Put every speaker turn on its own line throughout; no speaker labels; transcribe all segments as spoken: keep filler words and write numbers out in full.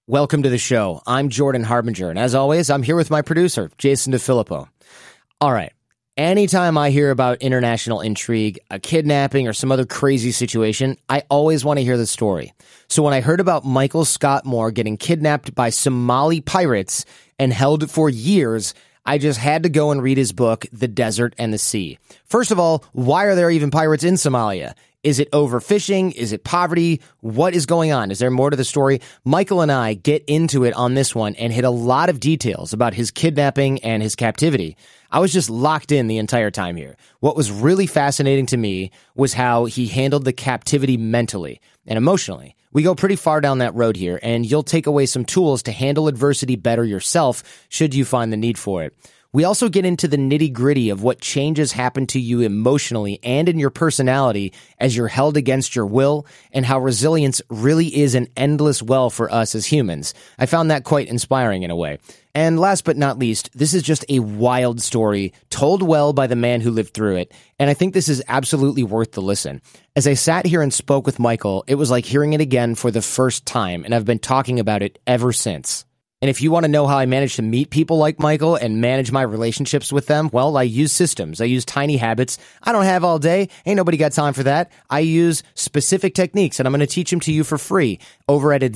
Welcome to the show. I'm Jordan Harbinger, and as always, I'm here with my producer, Jason DeFilippo. All right. Anytime I hear about international intrigue, a kidnapping, or some other crazy situation, I always want to hear the story. So when I heard about Michael Scott Moore getting kidnapped by Somali pirates and held for years, I just had to go and read his book, The Desert and the Sea. First of all, why are there even pirates in Somalia? Is it overfishing? Is it poverty? What is going on? Is there more to the story? Michael and I get into it on this one and hit a lot of details about his kidnapping and his captivity. I was just locked in the entire time here. What was really fascinating to me was how he handled the captivity mentally and emotionally. We go pretty far down that road here, and you'll take away some tools to handle adversity better yourself should you find the need for it. We also get into the nitty-gritty of what changes happen to you emotionally and in your personality as you're held against your will, and how resilience really is an endless well for us as humans. I found that quite inspiring in a way. And last but not least, this is just a wild story, told well by the man who lived through it, and I think this is absolutely worth the listen. As I sat here and spoke with Michael, it was like hearing it again for the first time, and I've been talking about it ever since. And if you want to know how I managed to meet people like Michael and manage my relationships with them, well, I use systems. I use tiny habits. I don't have all day. Ain't nobody got time for that. I use specific techniques, and I'm going to teach them to you for free over at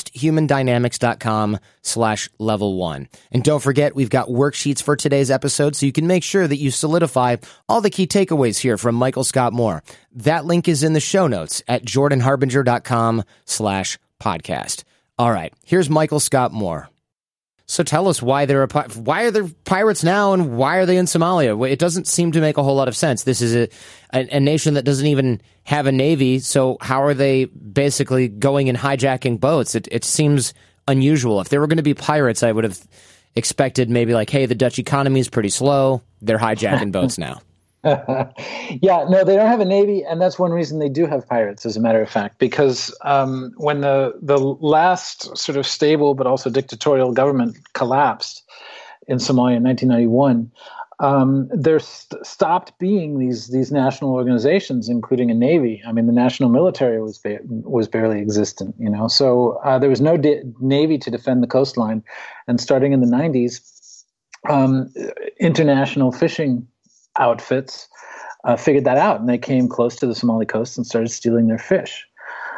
advancedhumandynamics.com slash level one. And don't forget, we've got worksheets for today's episode so you can make sure that you solidify all the key takeaways here from Michael Scott Moore. That link is in the show notes at jordanharbinger.com slash podcast. All right, here's Michael Scott Moore. So tell us why there are why are there pirates now, and why are they in Somalia? It doesn't seem to make a whole lot of sense. This is a, a, a nation that doesn't even have a navy, so how are they basically going and hijacking boats? It, it seems unusual. If there were going to be pirates, I would have expected maybe like, hey, the Dutch economy is pretty slow. They're hijacking boats now.
Yeah, no, they don't have a navy, and that's one reason they do have pirates, as a matter of fact, because um, when the the last sort of stable but also dictatorial government collapsed in Somalia in nineteen ninety-one, um, there st- stopped being these these national organizations, including a navy. I mean, the national military was ba- was barely existent, you know. So uh, there was no de- navy to defend the coastline, and starting in the nineties, um, international fishing outfits uh, figured that out, and they came close to the Somali coast and started stealing their fish.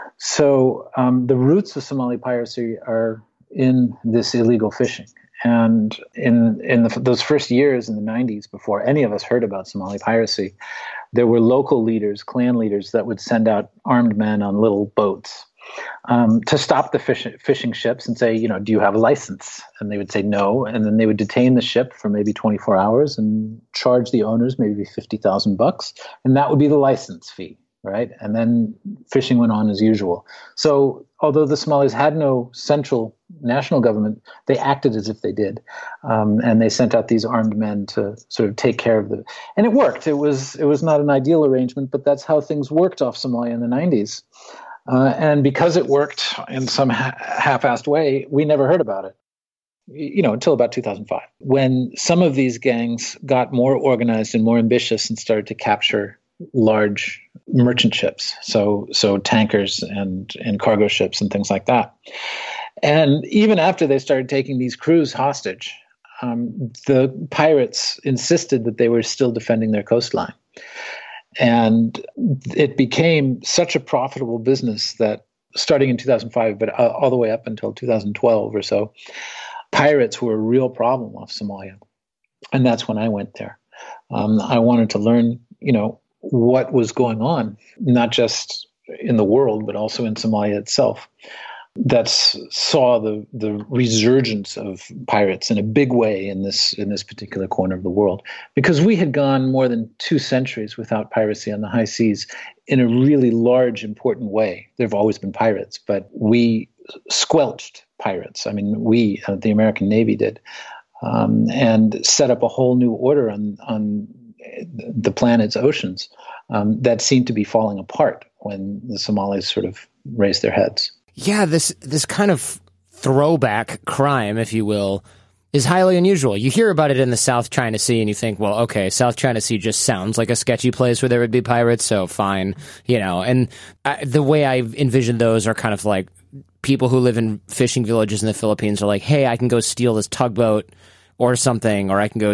So um, the roots of Somali piracy are in this illegal fishing. And in in the, those first years in the nineties, before any of us heard about Somali piracy, there were local leaders, clan leaders, that would send out armed men on little boats Um, to stop the fish, fishing ships and say, you know, do you have a license? And they would say no. And then they would detain the ship for maybe twenty-four hours and charge the owners maybe fifty thousand bucks. And that would be the license fee, right? And then fishing went on as usual. So although the Somalis had no central national government, they acted as if they did. Um, and they sent out these armed men to sort of take care of the, and it worked. It was, it was not an ideal arrangement, but that's how things worked off Somalia in the nineties. Uh, and because it worked in some ha- half-assed way, we never heard about it, you know, until about two thousand five, when some of these gangs got more organized and more ambitious and started to capture large merchant ships, so so tankers and, and cargo ships and things like that. And even after they started taking these crews hostage, um, the pirates insisted that they were still defending their coastline. And it became such a profitable business that starting in two thousand five, but all the way up until two thousand twelve or so, pirates were a real problem off Somalia. And that's when I went there. Um, I wanted to learn, you know, what was going on, not just in the world, but also in Somalia itself. That saw the the resurgence of pirates in a big way in this in this particular corner of the world, because we had gone more than two centuries without piracy on the high seas in a really large, important way. There have always been pirates, but we squelched pirates. I mean, we, uh, the American Navy did, um, and set up a whole new order on on the planet's oceans um, that seemed to be falling apart when the Somalis sort of raised their heads.
Yeah, this this kind of throwback crime, if you will, is highly unusual. You hear about it in the South China Sea and you think, well, okay, South China Sea just sounds like a sketchy place where there would be pirates, so fine, you know. And I, the way I envision those are kind of like people who live in fishing villages in the Philippines are like, hey, I can go steal this tugboat or something, or I can go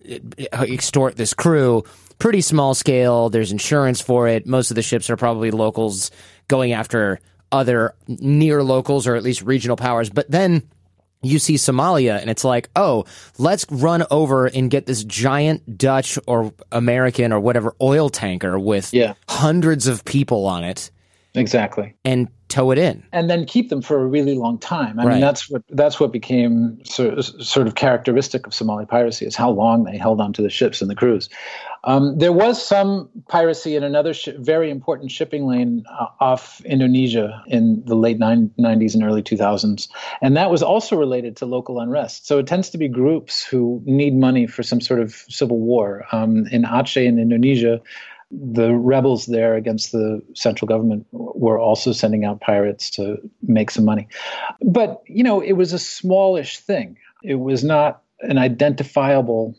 extort this crew. Pretty small scale. There's insurance for it. Most of the ships are probably locals going after other near locals or at least regional powers. But then you see Somalia and it's like, oh, let's run over and get this giant Dutch or American or whatever oil tanker with
yeah.
hundreds of people on it.
Exactly.
And tow it in.
And then keep them for a really long time. I
right.
mean, that's what that's what became sort, sort of characteristic of Somali piracy, is how long they held onto the ships and the crews. Um, there was some piracy in another sh- very important shipping lane uh, off Indonesia in the late nineties and early two thousands. And that was also related to local unrest. So it tends to be groups who need money for some sort of civil war. Um, in Aceh in Indonesia, the rebels there against the central government were also sending out pirates to make some money. But, you know, it was a smallish thing. It was not an identifiable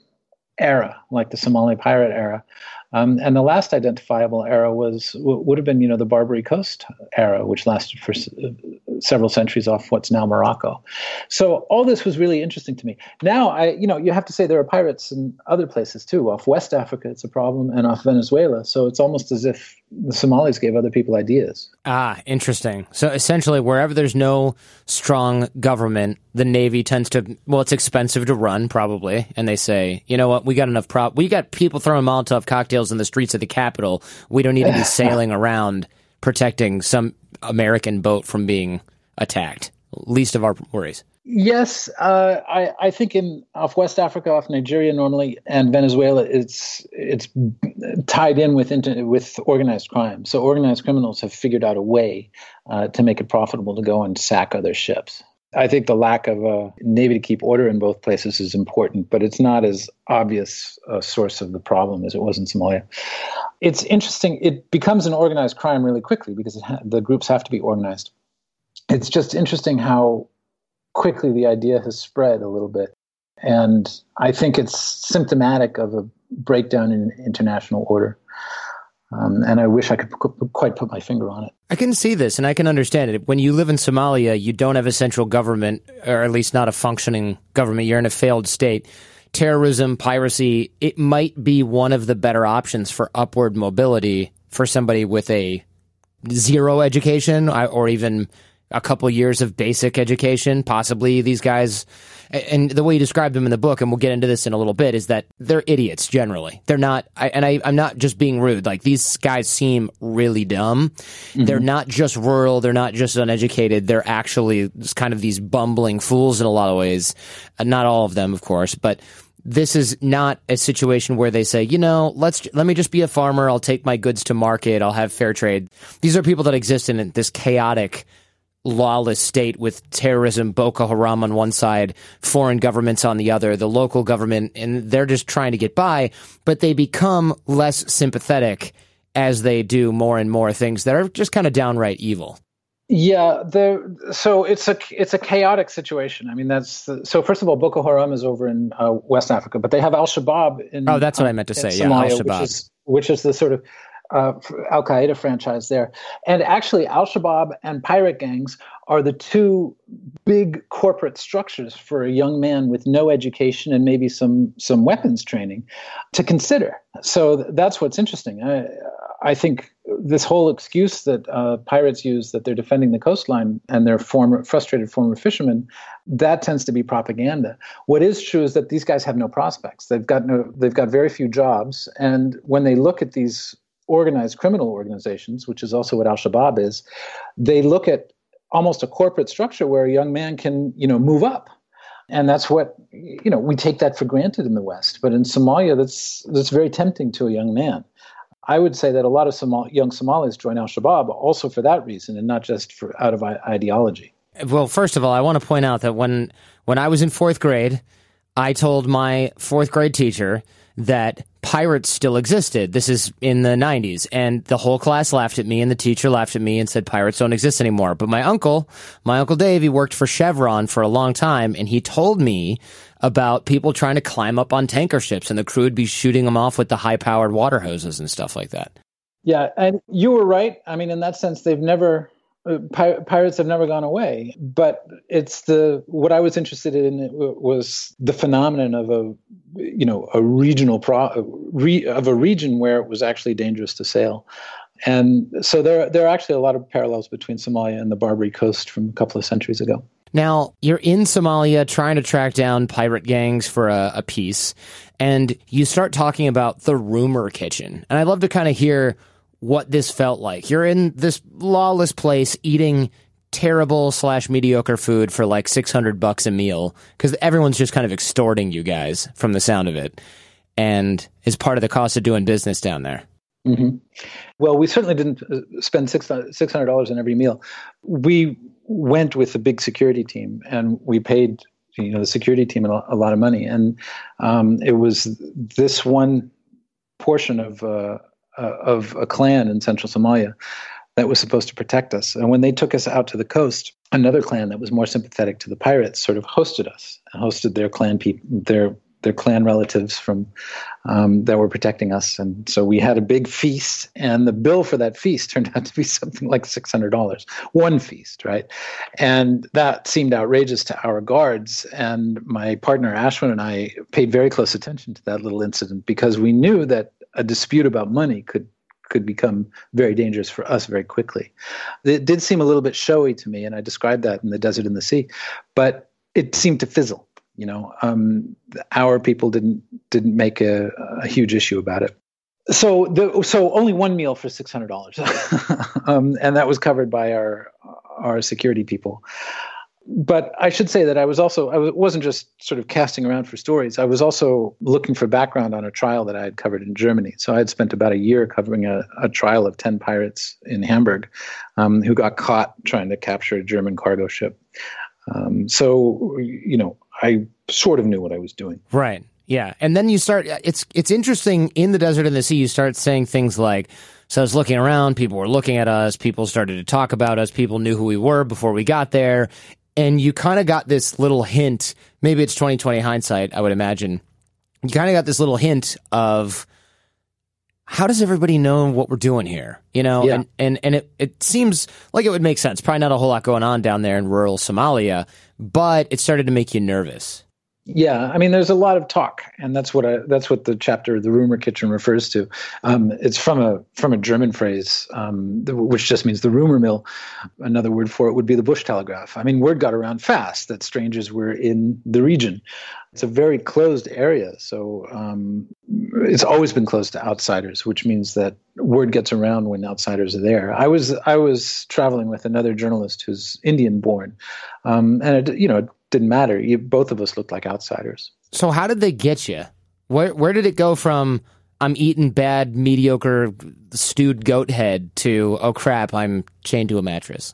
era like the Somali pirate era. Um, and the last identifiable era was would have been, you know, the Barbary Coast era, which lasted for s- several centuries off what's now Morocco. So all this was really interesting to me. Now, I, you know, you have to say there are pirates in other places too. Off West Africa, it's a problem, and off Venezuela. So it's almost as if the Somalis gave other people ideas.
Ah, interesting. So essentially, wherever there's no strong government, the Navy tends to, well, it's expensive to run, probably. And they say, you know what, we got enough prop. We got people throwing Molotov cocktails in the streets of the capital. We don't need to be sailing around protecting some American boat from being attacked. Least of our worries.
Yes, uh, I, I think in off West Africa, off Nigeria normally, and Venezuela, it's it's tied in with inter, with organized crime. So organized criminals have figured out a way uh, to make it profitable to go and sack other ships. I think the lack of a navy to keep order in both places is important, but it's not as obvious a source of the problem as it was in Somalia. It's interesting. It becomes an organized crime really quickly because it ha- the groups have to be organized. It's just interesting how quickly the idea has spread a little bit. And I think it's symptomatic of a breakdown in international order. Um, and I wish I could p- quite put my finger on it.
I can see this, and I can understand it. When you live in Somalia, you don't have a central government, or at least not a functioning government. You're in a failed state. Terrorism, piracy, it might be one of the better options for upward mobility for somebody with a zero education or even a couple years of basic education. Possibly these guys, and the way you describe them in the book, and we'll get into this in a little bit, is that they're idiots generally. They're not, I, and I, I'm not just being rude. Like, these guys seem really dumb. Mm-hmm. They're not just rural. They're not just uneducated. They're actually just kind of these bumbling fools in a lot of ways. Uh, not all of them, of course, but this is not a situation where they say, you know, let's let me just be a farmer. I'll take my goods to market. I'll have fair trade. These are people that exist in this chaotic, lawless state with terrorism, Boko Haram on one side, foreign governments on the other, the local government, and they're just trying to get by, but they become less sympathetic as they do more and more things that are just kind of downright evil.
Yeah, the so it's a it's a chaotic situation. I mean, that's the, so. First of all, Boko Haram is over in uh, West Africa, but they have Al Shabaab in.
Oh, that's what um, I meant to say. Yeah,
Somalia,
Al Shabaab,
which is, which is the sort of uh, Al Qaeda franchise there. And actually, Al Shabaab and pirate gangs are the two big corporate structures for a young man with no education and maybe some some weapons training to consider. So that's what's interesting. I, I think this whole excuse that uh, pirates use, that they're defending the coastline and they're former frustrated former fishermen, that tends to be propaganda. What is true is that these guys have no prospects. They've got no, they've got very few jobs, and when they look at these organized criminal organizations, which is also what Al Shabaab is, they look at almost a corporate structure where a young man can, you know, move up. And that's what, you know, we take that for granted in the West. But in Somalia, that's that's very tempting to a young man. I would say that a lot of Somal- young Somalis join Al-Shabaab also for that reason and not just for out of I- ideology.
Well, first of all, I want to point out that when when I was in fourth grade, I told my fourth grade teacher that pirates still existed. This is in the nineties, and the whole class laughed at me, and the teacher laughed at me and said pirates don't exist anymore. But my uncle, my Uncle Dave, he worked for Chevron for a long time, and he told me about people trying to climb up on tanker ships, and the crew would be shooting them off with the high-powered water hoses and stuff like that.
Yeah, and you were right. I mean, in that sense, they've never uh, pir- pirates have never gone away, but it's the what I was interested in was the phenomenon of a you know a regional pro re, of a region where it was actually dangerous to sail. And so there, there are actually a lot of parallels between Somalia and the Barbary Coast from a couple of centuries ago.
Now, you're in Somalia trying to track down pirate gangs for a, a peace, and you start talking about the rumor kitchen. And I'd love to kind of hear what this felt like. You're in this lawless place eating terrible slash mediocre food for like six hundred bucks a meal, because everyone's just kind of extorting you guys from the sound of it, and is part of the cost of doing business down there.
Mm-hmm. Well, we certainly didn't spend six hundred dollars on every meal. We went with a big security team, and we paid you know the security team a lot of money. And um, it was this one portion of uh, uh, of a clan in central Somalia that was supposed to protect us. And when they took us out to the coast, another clan that was more sympathetic to the pirates sort of hosted us, hosted their clan people, their their clan relatives from um, that were protecting us. And so we had a big feast, and the bill for that feast turned out to be something like six hundred dollars, one feast, right? And that seemed outrageous to our guards. And my partner Ashwin and I paid very close attention to that little incident, because we knew that a dispute about money could could become very dangerous for us very quickly. It did seem a little bit showy to me, and I described that in The Desert and the Sea, but it seemed to fizzle. You know, um, our people didn't didn't make a, a huge issue about it. So the so only one meal for six hundred dollars, um, and that was covered by our our security people. But I should say that I was also I wasn't just sort of casting around for stories. I was also looking for background on a trial that I had covered in Germany. So I had spent about a year covering a, a trial of ten pirates in Hamburg um, who got caught trying to capture a German cargo ship. Um, so, you know, I sort of knew what I was doing.
Right. Yeah. And then you start, it's, it's interesting in The Desert and the Sea, you start saying things like, so I was looking around, people were looking at us, people started to talk about us, people knew who we were before we got there. And you kind of got this little hint, maybe it's twenty twenty hindsight, I would imagine. You kind of got this little hint of, how does everybody know what we're doing here? You know,
yeah.
and, and, and it, it seems like it would make sense. Probably not a whole lot going on down there in rural Somalia, but it started to make you nervous.
Yeah, I mean, there's a lot of talk, and that's what I, that's what the chapter, the rumor kitchen, refers to. Um, it's from a from a German phrase, um, which just means the rumor mill. Another word for it would be the bush telegraph. I mean, word got around fast that strangers were in the region. It's a very closed area, so um, it's always been closed to outsiders, which means that word gets around when outsiders are there. I was I was traveling with another journalist who's Indian born, um, and it, you know. Didn't matter. You, both of us looked like outsiders.
So how did they get you? Where where did it go from I'm eating bad, mediocre, stewed goat head to, oh crap, I'm chained to a mattress?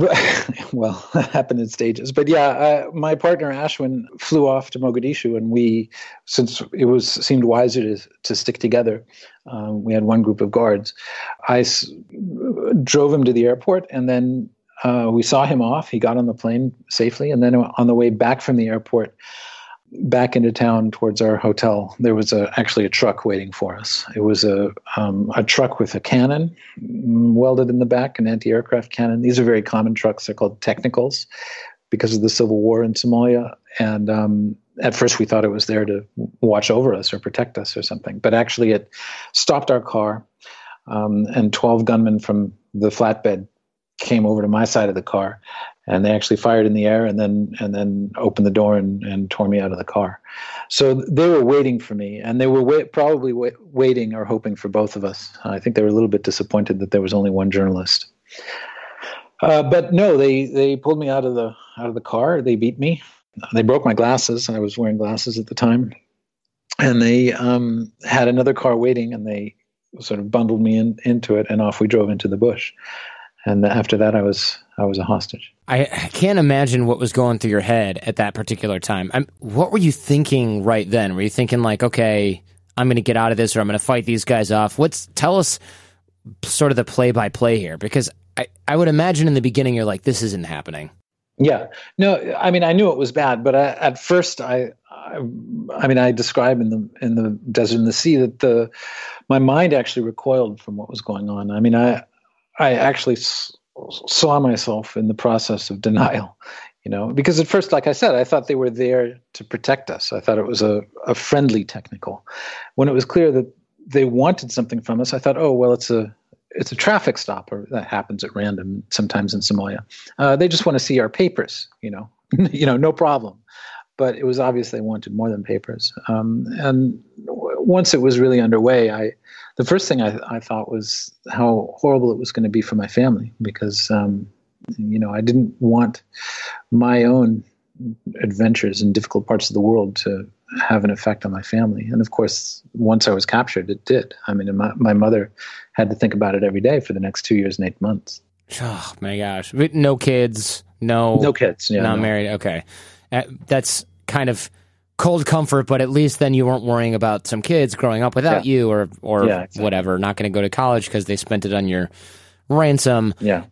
Well, that happened in stages. But yeah, uh, my partner Ashwin flew off to Mogadishu, and we, since it was seemed wiser to, to stick together, um, we had one group of guards. I s- drove him to the airport, and then Uh, we saw him off. He got on the plane safely. And then on the way back from the airport, back into town towards our hotel, there was a, actually a truck waiting for us. It was a, um, a truck with a cannon welded in the back, an anti-aircraft cannon. These are very common trucks. They're called technicals because of the civil war in Somalia. And um, at first we thought it was there to watch over us or protect us or something. But actually it stopped our car, um, and twelve gunmen from the flatbed came over to my side of the car, and they actually fired in the air and then and then opened the door and, and tore me out of the car. So they were waiting for me, and they were wait, probably wait, waiting or hoping for both of us. I think they were a little bit disappointed that there was only one journalist. Uh, but no, they they pulled me out of the out of the car. They beat me. They broke my glasses. I was wearing glasses at the time, and they um, had another car waiting, and they sort of bundled me in, into it, and off we drove into the bush. And after that, I was I was a hostage.
I can't imagine what was going through your head at that particular time. I'm, what were you thinking right then? Were you thinking like, okay, I'm going to get out of this, or I'm going to fight these guys off? What's tell us sort of the play-by-play here, because I, I would imagine in the beginning you're like, this isn't happening.
Yeah, no, I mean, I knew it was bad, but I, at first, I, I, I mean, I describe in the in the Desert and the Sea that the my mind actually recoiled from what was going on. I mean, I. I actually saw myself in the process of denial, you know, because at first, like I said, I thought they were there to protect us. I thought it was a, a friendly technical. When it was clear that they wanted something from us, I thought, oh, well, it's a it's a traffic stop, or that happens at random sometimes in Somalia. Uh, they just want to see our papers, you know, you know, no problem. But it was obvious they wanted more than papers. Um, and w- once it was really underway, I the first thing I, I thought was how horrible it was going to be for my family, because, um, you know, I didn't want my own adventures in difficult parts of the world to have an effect on my family. And of course, once I was captured, it did. I mean, my, my mother had to think about it every day for the next two years and eight months.
Oh my gosh. No kids, no,
no kids, yeah,
not
no.
married. Okay. Uh, that's kind of cold comfort, but at least then you weren't worrying about some kids growing up without
yeah.
you or, or
yeah, exactly.
whatever, not going to go to college because they spent it on your ransom.
Yeah.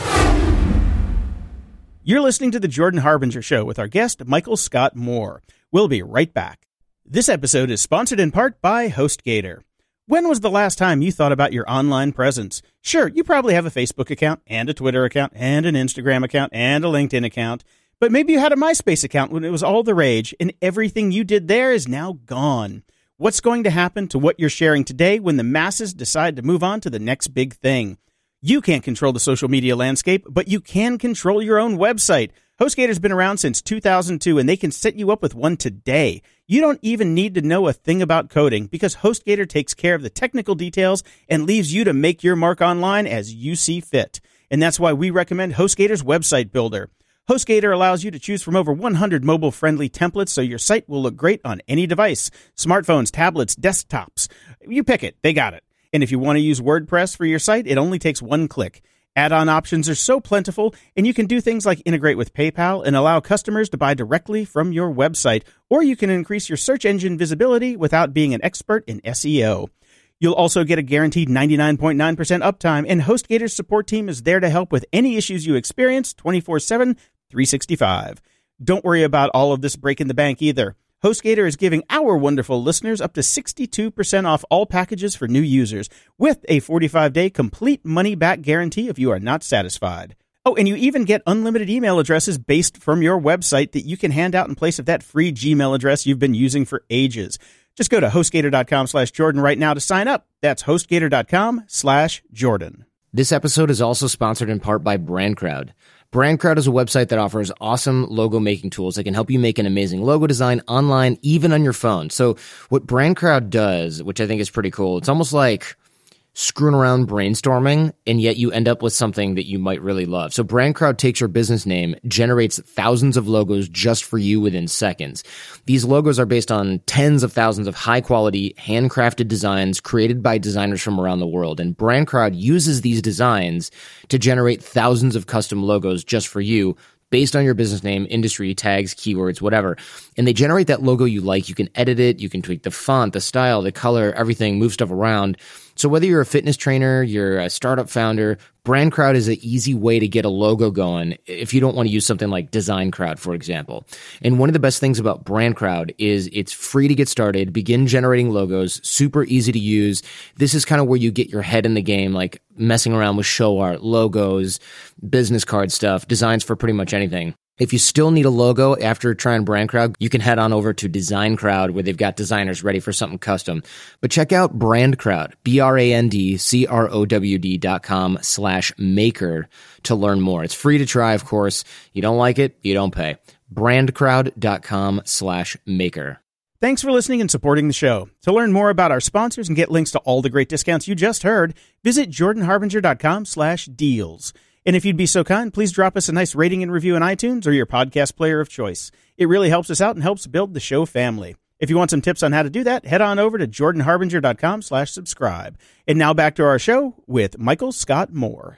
You're listening to The Jordan Harbinger Show with our guest, Michael Scott Moore. We'll be right back. This episode is sponsored in part by HostGator. When was the last time you thought about your online presence? Sure, you probably have a Facebook account and a Twitter account and an Instagram account and a LinkedIn account, but maybe you had a MySpace account when it was all the rage and everything you did there is now gone. What's going to happen to what you're sharing today when the masses decide to move on to the next big thing? You can't control the social media landscape, but you can control your own website. HostGator's been around since two thousand two, and they can set you up with one today. You don't even need to know a thing about coding, because HostGator takes care of the technical details and leaves you to make your mark online as you see fit. And that's why we recommend HostGator's Website Builder. HostGator allows you to choose from over one hundred mobile-friendly templates so your site will look great on any device. Smartphones, tablets, desktops. You pick it. They got it. And if you want to use WordPress for your site, it only takes one click. Add-on options are so plentiful, and you can do things like integrate with PayPal and allow customers to buy directly from your website, or you can increase your search engine visibility without being an expert in S E O. You'll also get a guaranteed ninety-nine point nine percent uptime, and HostGator's support team is there to help with any issues you experience twenty-four seven, three sixty-five. Don't worry about all of this breaking the bank either. HostGator is giving our wonderful listeners up to sixty-two percent off all packages for new users with a forty-five day complete money-back guarantee if you are not satisfied. Oh, and you even get unlimited email addresses based from your website that you can hand out in place of that free Gmail address you've been using for ages. Just go to HostGator.com slash Jordan right now to sign up. That's HostGator.com slash Jordan.
This episode is also sponsored in part by BrandCrowd. BrandCrowd is a website that offers awesome logo making tools that can help you make an amazing logo design online, even on your phone. So what BrandCrowd does, which I think is pretty cool, it's almost like screwing around brainstorming, and yet you end up with something that you might really love. So BrandCrowd takes your business name, generates thousands of logos just for you within seconds. These logos are based on tens of thousands of high-quality, handcrafted designs created by designers from around the world. And BrandCrowd uses these designs to generate thousands of custom logos just for you, based on your business name, industry, tags, keywords, whatever. And they generate that logo you like. You can edit it. You can tweak the font, the style, the color, everything, move stuff around. So whether you're a fitness trainer, you're a startup founder, BrandCrowd is an easy way to get a logo going if you don't want to use something like DesignCrowd, for example. And one of the best things about BrandCrowd is it's free to get started, begin generating logos, super easy to use. This is kind of where you get your head in the game, like messing around with show art, logos, business card stuff, designs for pretty much anything. If you still need a logo after trying BrandCrowd, you can head on over to DesignCrowd, where they've got designers ready for something custom. But check out BrandCrowd, B R A N D C R O W D dot com slash maker to learn more. It's free to try, of course. You don't like it, you don't pay. BrandCrowd.com slash maker.
Thanks for listening and supporting the show. To learn more about our sponsors and get links to all the great discounts you just heard, visit jordanharbinger.com slash deals. And if you'd be so kind, please drop us a nice rating and review in iTunes or your podcast player of choice. It really helps us out and helps build the show family. If you want some tips on how to do that, head on over to jordanharbinger.com slash subscribe. And now back to our show with Michael Scott Moore.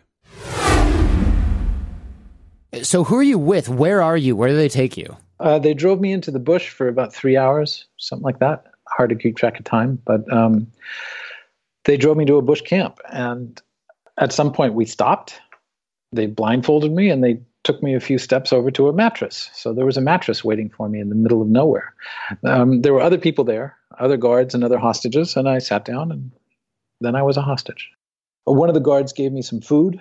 So who are you with? Where are you? Where do they take you?
Uh, they drove me into the bush for about three hours, something like that. Hard to keep track of time, but um, they drove me to a bush camp. And at some point we stopped. They blindfolded me and they took me a few steps over to a mattress. So there was a mattress waiting for me in the middle of nowhere. Um, there were other people there, other guards and other hostages, and I sat down and then I was a hostage. One of the guards gave me some food.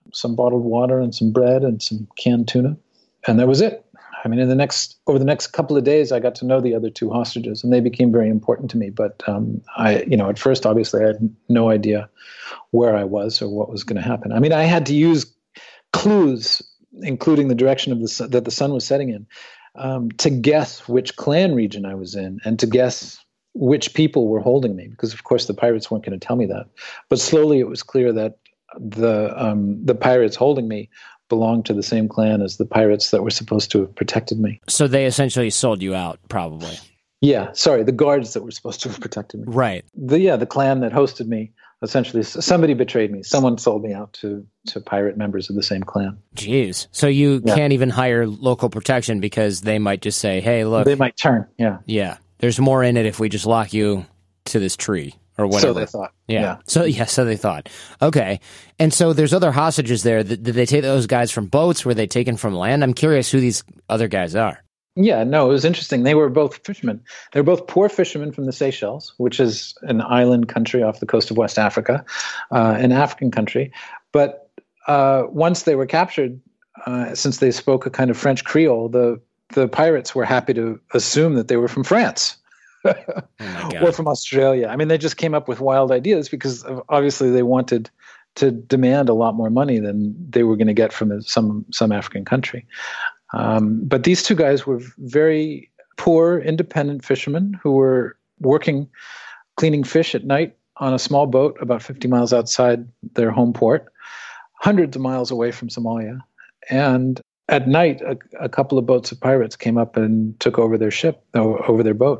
some bottled water and some bread and some canned tuna. And that was it. I mean, in the next over the next couple of days, I got to know the other two hostages, and they became very important to me. But um, I, you know, at first, obviously, I had no idea where I was or what was going to happen. I mean, I had to use clues, including the direction of the sun, that the sun was setting in, um, to guess which clan region I was in, and to guess which people were holding me, because of course the pirates weren't going to tell me that. But slowly, it was clear that the um, the pirates holding me belonged to the same clan as the pirates that were supposed to have protected me.
So they essentially sold you out, probably.
Yeah, sorry, the guards that were supposed to have protected me.
Right.
The yeah, the clan that hosted me, essentially, somebody betrayed me. Someone sold me out to, to pirate members of the same clan.
Jeez. So you yeah. can't even hire local protection because they might just say, hey, look.
They might turn, yeah.
Yeah. There's more in it if we just lock you to this tree. Or whatever.
So they thought.
Yeah.
yeah.
So yeah, so they thought. Okay. And so there's other hostages there. Did they take those guys from boats? Were they taken from land? I'm curious who these other guys are.
Yeah, no, it was interesting. They were both fishermen. They were both poor fishermen from the Seychelles, which is an island country off the coast of West Africa, uh, an African country. But uh, once they were captured, uh, since they spoke a kind of French Creole, the the pirates were happy to assume that they were from France.
Oh
or from Australia. I mean, they just came up with wild ideas because obviously they wanted to demand a lot more money than they were going to get from some some African country. Um, but these two guys were very poor, independent fishermen who were working, cleaning fish at night on a small boat about fifty miles outside their home port, hundreds of miles away from Somalia. And at night, a, a couple of boats of pirates came up and took over their ship, over their boat,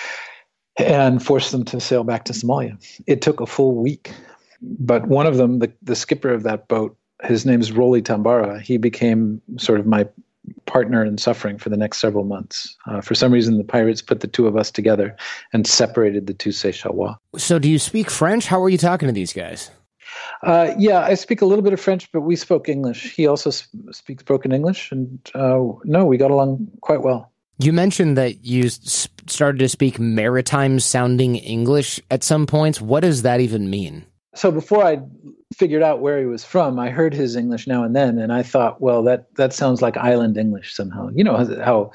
and forced them to sail back to Somalia. It took a full week. But one of them, the, the skipper of that boat, his name is Roli Tambara, he became sort of my partner in suffering for the next several months. Uh, for some reason, the pirates put the two of us together and separated the two Seychellois.
So do you speak French? How were you talking to these guys?
Uh, yeah, I speak a little bit of French, but we spoke English. He also sp- speaks broken English, and uh, no, we got along quite well.
You mentioned that you s- started to speak maritime-sounding English at some points. What does that even mean?
So before I figured out where he was from, I heard his English now and then, and I thought, well, that that sounds like island English somehow. You know how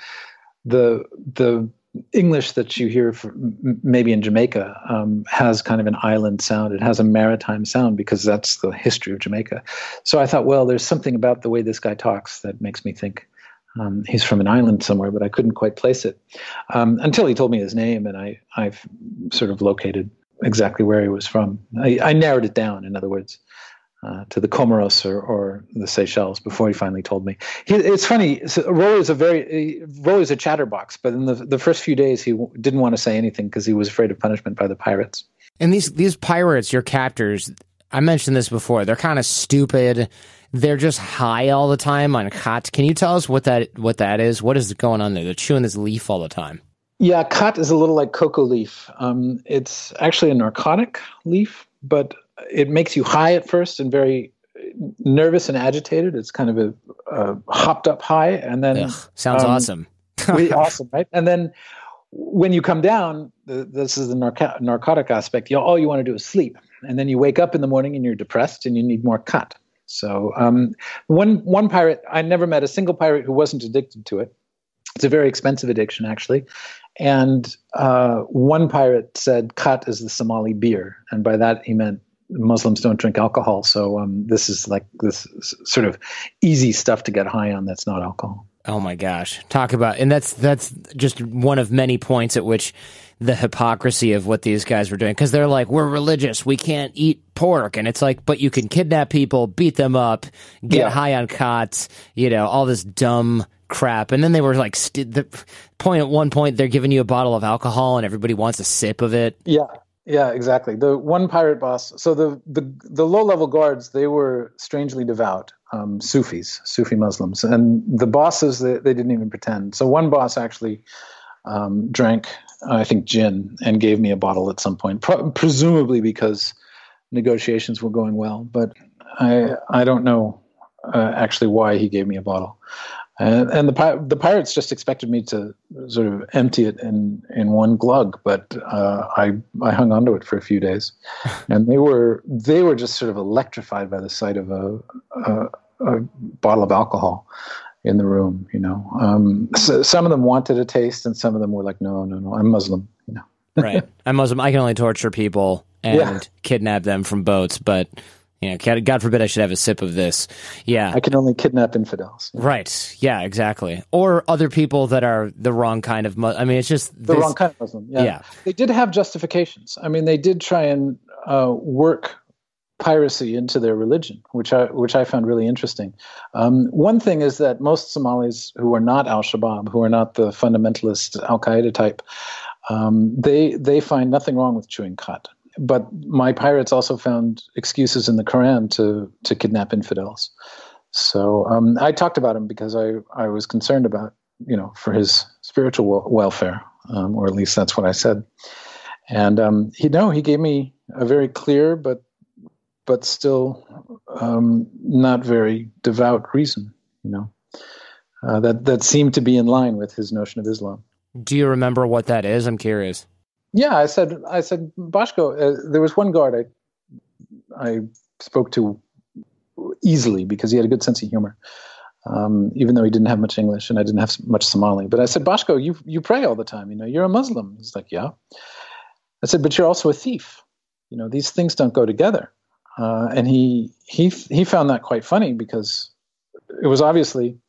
the the English that you hear for, maybe in Jamaica um, has kind of an island sound. It has a maritime sound because that's the history of Jamaica. So I thought, well, there's something about the way this guy talks that makes me think um, he's from an island somewhere, but I couldn't quite place it um, until he told me his name, and I, I've sort of located exactly where he was from. I, I narrowed it down, in other words. Uh, to the Comoros or, or the Seychelles before he finally told me. He, it's funny. So Roli is a very Roli is a chatterbox, but in the the first few days he w- didn't want to say anything because he was afraid of punishment by the pirates.
And these these pirates, your captors, I mentioned this before. They're kind of stupid. They're just high all the time on khat. Can you tell us what that what that is? What is going on there? They're chewing this leaf all the time.
Yeah, khat is a little like cocoa leaf. Um, it's actually a narcotic leaf, but it makes you high at first and very nervous and agitated. It's kind of a, a hopped up high, and then
Ugh, sounds um, awesome.
Really awesome, right? And then when you come down, the, this is the narco- narcotic aspect. You, all you want to do is sleep, and then you wake up in the morning and you're depressed and you need more khat. So um, one one pirate, I never met a single pirate who wasn't addicted to it. It's a very expensive addiction, actually. And uh, one pirate said khat is the Somali beer, and by that he meant Muslims don't drink alcohol, so um, this is like this sort of easy stuff to get high on that's not alcohol.
Oh my gosh. Talk about, and that's that's just one of many points at which the hypocrisy of what these guys were doing, because they're like, we're religious, we can't eat pork, and it's like, but you can kidnap people, beat them up, get
yeah.
high on khat, you know, all this dumb crap. And then they were like, st- the point at one point, they're giving you a bottle of alcohol and everybody wants a sip of it.
Yeah. Yeah, exactly. The one pirate boss. So the the, the low level guards, they were strangely devout, um, Sufis, Sufi Muslims, and the bosses they, they didn't even pretend. So one boss actually um, drank, I think, gin and gave me a bottle at some point, pro- presumably because negotiations were going well. But I I don't know uh, actually why he gave me a bottle. And, and the pi- the pirates just expected me to sort of empty it in, in one glug, but uh, I I hung onto it for a few days, and they were they were just sort of electrified by the sight of a a, a bottle of alcohol in the room. You know, um, so some of them wanted a taste, and some of them were like, no, no, no, I'm Muslim. You know,
right? I'm Muslim. I can only torture people and yeah. kidnap them from boats, but. You know, God forbid I should have a sip of this. Yeah.
I can only kidnap infidels.
Yeah. Right. Yeah, exactly. Or other people that are the wrong kind of Muslim. I mean, it's just...
The
this...
wrong kind of Muslim, yeah.
yeah.
They did have justifications. I mean, they did try and uh, work piracy into their religion, which I which I found really interesting. Um, one thing is that most Somalis who are not al-Shabaab, who are not the fundamentalist al-Qaeda type, um, they they find nothing wrong with chewing khat. But my pirates also found excuses in the Quran to to kidnap infidels. So um, I talked about him because I, I was concerned about, you know, for his spiritual welfare, um, or at least that's what I said. And um, he no, he gave me a very clear but but still um, not very devout reason, you know, uh, that that seemed to be in line with his notion of Islam.
Do you remember what that is? I'm curious.
Yeah, I said, I said, Bashko, uh, there was one guard I I spoke to easily because he had a good sense of humor, um, even though he didn't have much English and I didn't have much Somali. But I said, Bashko, you you pray all the time, you know, you're a Muslim. He's like, yeah. I said, but you're also a thief. You know, these things don't go together. Uh, and he he he found that quite funny because it was obviously...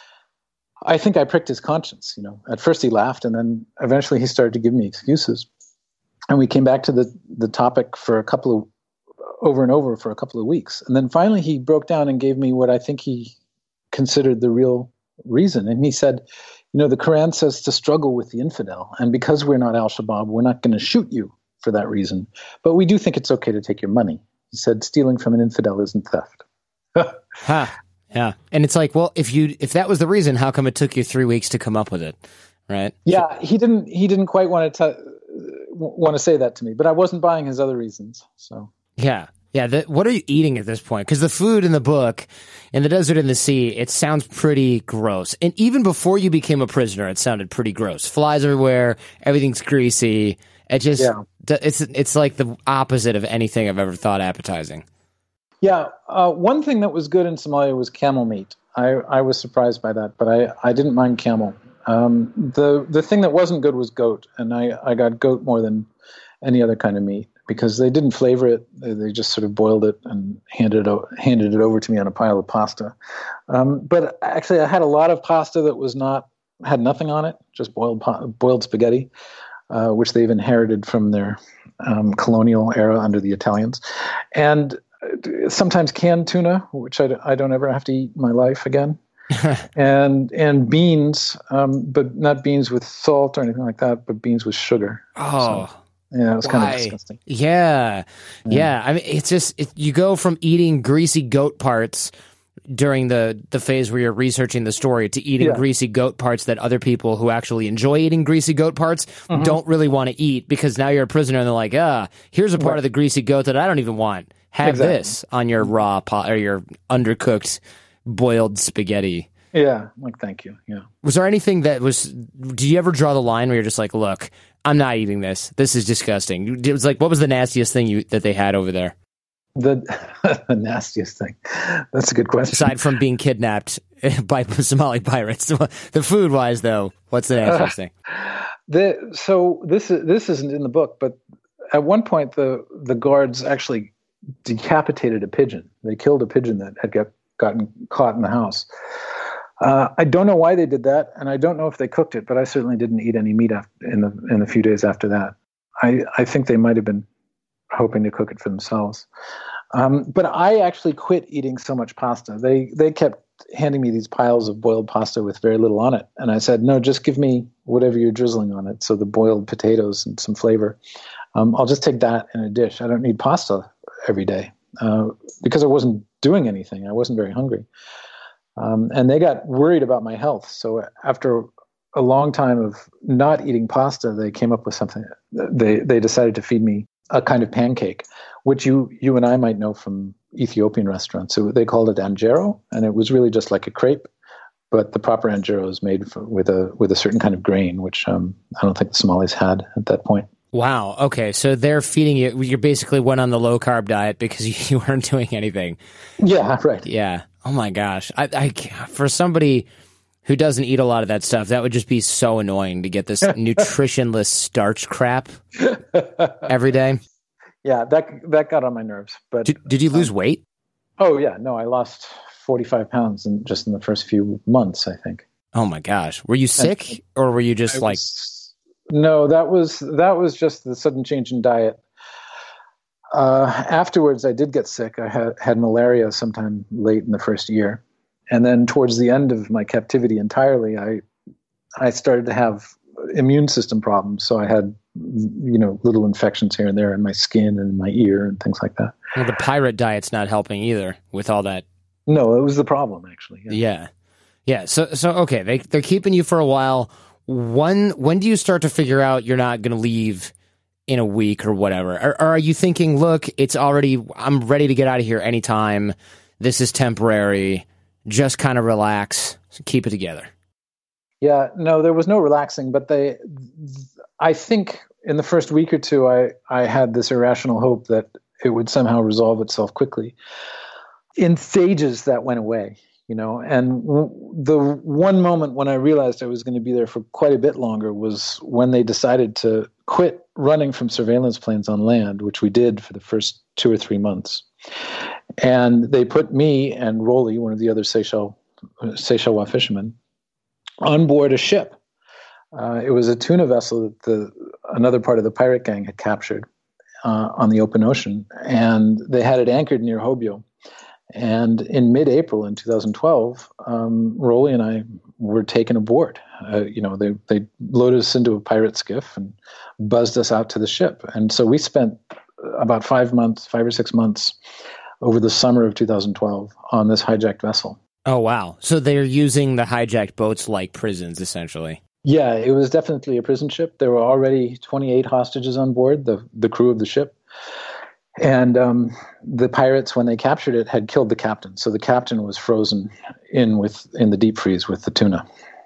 I think I pricked his conscience, you know. At first he laughed, and then eventually he started to give me excuses. And we came back to the, the topic for a couple of, over and over for a couple of weeks. And then finally he broke down and gave me what I think he considered the real reason. And he said, you know, the Quran says to struggle with the infidel. And because we're not al-Shabaab, we're not going to shoot you for that reason. But we do think it's okay to take your money. He said, stealing from an infidel isn't theft.
Huh. Yeah. And it's like, well, if you if that was the reason, how come it took you three weeks to come up with it? Right?
Yeah, he didn't he didn't quite want to t- want to say that to me, but I wasn't buying his other reasons. So
yeah. Yeah, the, what are you eating at this point? Because the food in the book, In the Desert and the Sea, it sounds pretty gross. And even before you became a prisoner, it sounded pretty gross. Flies everywhere, everything's greasy. It just yeah. it's it's like the opposite of anything I've ever thought appetizing.
Yeah, uh, one thing that was good in Somalia was camel meat. I, I was surprised by that, but I, I didn't mind camel. Um, the the thing that wasn't good was goat, and I, I got goat more than any other kind of meat because they didn't flavor it. They, they just sort of boiled it and handed it, handed it over to me on a pile of pasta. Um, but actually, I had a lot of pasta that was not had nothing on it, just boiled boiled spaghetti, uh, which they've inherited from their um, colonial era under the Italians, and sometimes canned tuna, which I, I don't ever have to eat in my life again, and and beans, um, but not beans with salt or anything like that, but beans with sugar.
Oh,
so, yeah, it was
why?
kind of disgusting.
Yeah. yeah, yeah. I mean, it's just it, you go from eating greasy goat parts during the the phase where you're researching the story to eating yeah. greasy goat parts that other people who actually enjoy eating greasy goat parts mm-hmm. don't really want to eat because now you're a prisoner and they're like, ah, here's a part right. of the greasy goat that I don't even want. Have exactly. this on your raw pot or your undercooked boiled spaghetti.
Yeah, like thank you. Yeah.
Was there anything that was? Do you ever draw the line where you're just like, look, I'm not eating this. This is disgusting. It was like, what was the nastiest thing you that they had over there?
The, the nastiest thing. That's a good question.
Aside from being kidnapped by Somali pirates, the food wise though, what's the nastiest uh, thing?
The so this is this isn't in the book, but at one point the the guards actually decapitated a pigeon. They killed a pigeon that had got, gotten caught in the house. Uh, I don't know why they did that, and I don't know if they cooked it, but I certainly didn't eat any meat after, in the in the few days after that. I, I think they might have been hoping to cook it for themselves. Um, but I actually quit eating so much pasta. They they kept handing me these piles of boiled pasta with very little on it, and I said, no, just give me whatever you're drizzling on it, so the boiled potatoes and some flavor. Um, I'll just take that in a dish. I don't need pasta every day uh, because I wasn't doing anything. I wasn't very hungry. Um, and they got worried about my health. So after a long time of not eating pasta, they came up with something. They they decided to feed me a kind of pancake, which you you and I might know from Ethiopian restaurants. So they called it anjero, and it was really just like a crepe, but the proper anjuro is made for, with a with a certain kind of grain, which um, I don't think the Somalis had at that point.
Wow. Okay. So they're feeding you. You basically went on the low carb diet because you, you weren't doing anything.
Yeah. Right.
Yeah. Oh my gosh. I, I, for somebody who doesn't eat a lot of that stuff, that would just be so annoying to get this nutritionless starch crap every day.
Yeah. That, that got on my nerves, but
did, did you lose um, weight?
Oh yeah. No, I lost forty-five pounds in just in the first few months, I think.
Oh my gosh. Were you sick and, or were you just I like,
was, No, that was that was just the sudden change in diet. Uh, afterwards, I did get sick. I had, had malaria sometime late in the first year. And then towards the end of my captivity entirely, I I started to have immune system problems. So I had, you know, little infections here and there in my skin and in my ear and things like that.
Well, the pirate diet's not helping either with all that.
No, it was the problem, actually.
Yeah. Yeah. yeah. So, so okay, they, they're keeping you for a while. When when do you start to figure out you're not going to leave in a week or whatever? Or, or are you thinking, look, it's already, I'm ready to get out of here anytime. This is temporary. Just kind of relax, keep it together.
Yeah, no, there was no relaxing, but they, I think in the first week or two, I, I had this irrational hope that it would somehow resolve itself quickly. In stages, that went away. You know, and the one moment when I realized I was going to be there for quite a bit longer was when they decided to quit running from surveillance planes on land, which we did for the first two or three months. And they put me and Rolly, one of the other Seychelles, Seychellois fishermen, on board a ship. Uh, it was a tuna vessel that the another part of the pirate gang had captured uh, on the open ocean, and they had it anchored near Hobyo. And in mid-April in two thousand twelve, um, Rolly and I were taken aboard. Uh, you know, they they loaded us into a pirate skiff and buzzed us out to the ship. And so we spent about five months, five or six months over the summer of two thousand twelve on this hijacked vessel.
Oh, wow. So they're using the hijacked boats like prisons, essentially.
Yeah, it was definitely a prison ship. There were already twenty-eight hostages on board, the, the crew of the ship. And um, the pirates, when they captured it, had killed the captain. So the captain was frozen in with in the deep freeze with the tuna.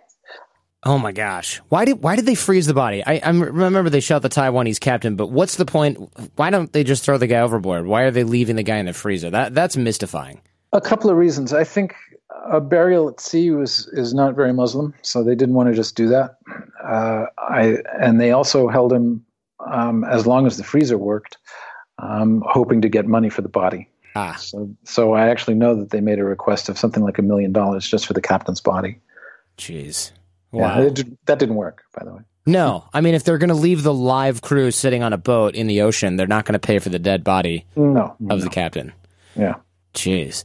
Oh my gosh! Why did why did they freeze the body? I, I remember they shot the Taiwanese captain, but what's the point? Why don't they just throw the guy overboard? Why are they leaving the guy in the freezer? That that's mystifying.
A couple of reasons. I think a burial at sea was is not very Muslim, so they didn't want to just do that. Uh, I and they also held him um, as long as the freezer worked. Um, hoping to get money for the body.
Ah.
So, so I actually know that they made a request of something like a million dollars just for the captain's body.
Jeez. Wow.
Yeah, it, that didn't work, by the way.
No. I mean, if they're going to leave the live crew sitting on a boat in the ocean, they're not going to pay for the dead body
no,
of
no.
the captain.
Yeah.
Jeez.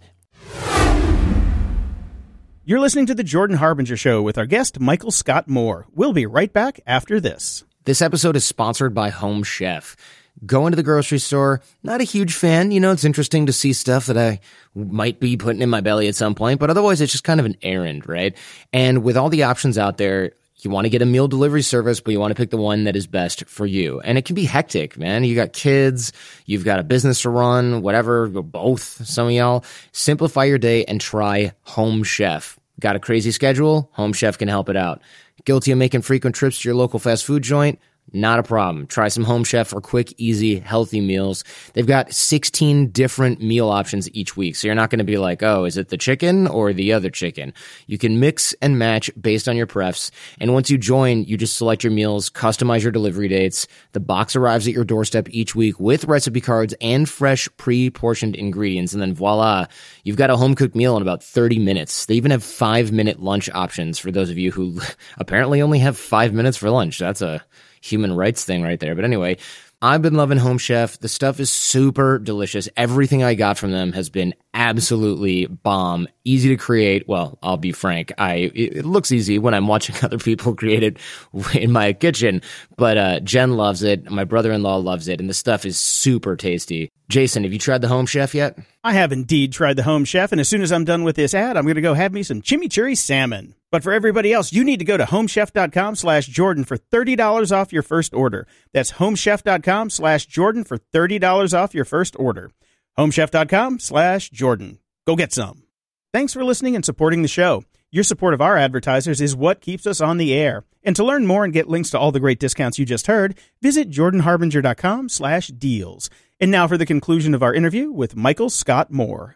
You're listening to The Jordan Harbinger Show with our guest, Michael Scott Moore. We'll be right back after this.
This episode is sponsored by Home Chef. Going to the grocery store, not a huge fan. You know, it's interesting to see stuff that I might be putting in my belly at some point, but otherwise it's just kind of an errand, right? And with all the options out there, you want to get a meal delivery service, but you want to pick the one that is best for you. And it can be hectic, man. You got kids, you've got a business to run, whatever, both, some of y'all. Simplify your day and try Home Chef. Got a crazy schedule? Home Chef can help it out. Guilty of making frequent trips to your local fast food joint? Not a problem. Try some Home Chef for quick, easy, healthy meals. They've got sixteen different meal options each week, so you're not going to be like, oh, is it the chicken or the other chicken? You can mix and match based on your prefs, and once you join, you just select your meals, customize your delivery dates. The box arrives at your doorstep each week with recipe cards and fresh, pre-portioned ingredients, and then voila, you've got a home-cooked meal in about thirty minutes. They even have five-minute lunch options for those of you who apparently only have five minutes for lunch. That's a human rights thing right there. But anyway, I've been loving Home Chef. The stuff is super delicious. Everything I got from them has been absolutely bomb. Easy to create. Well, I'll be frank. I it looks easy when I'm watching other people create it in my kitchen. But uh, Jen loves it. My brother-in-law loves it. And the stuff is super tasty. Jason, have you tried the Home Chef yet?
I have indeed tried the Home Chef, and as soon as I'm done with this ad, I'm going to go have me some chimichurri salmon. But for everybody else, you need to go to homechef.com slash Jordan for thirty dollars off your first order. That's homechef.com slash Jordan for thirty dollars off your first order. homechef.com slash Jordan. Go get some. Thanks for listening and supporting the show. Your support of our advertisers is what keeps us on the air. And to learn more and get links to all the great discounts you just heard, visit jordan harbinger dot com slash deals. And now for the conclusion of our interview with Michael Scott Moore.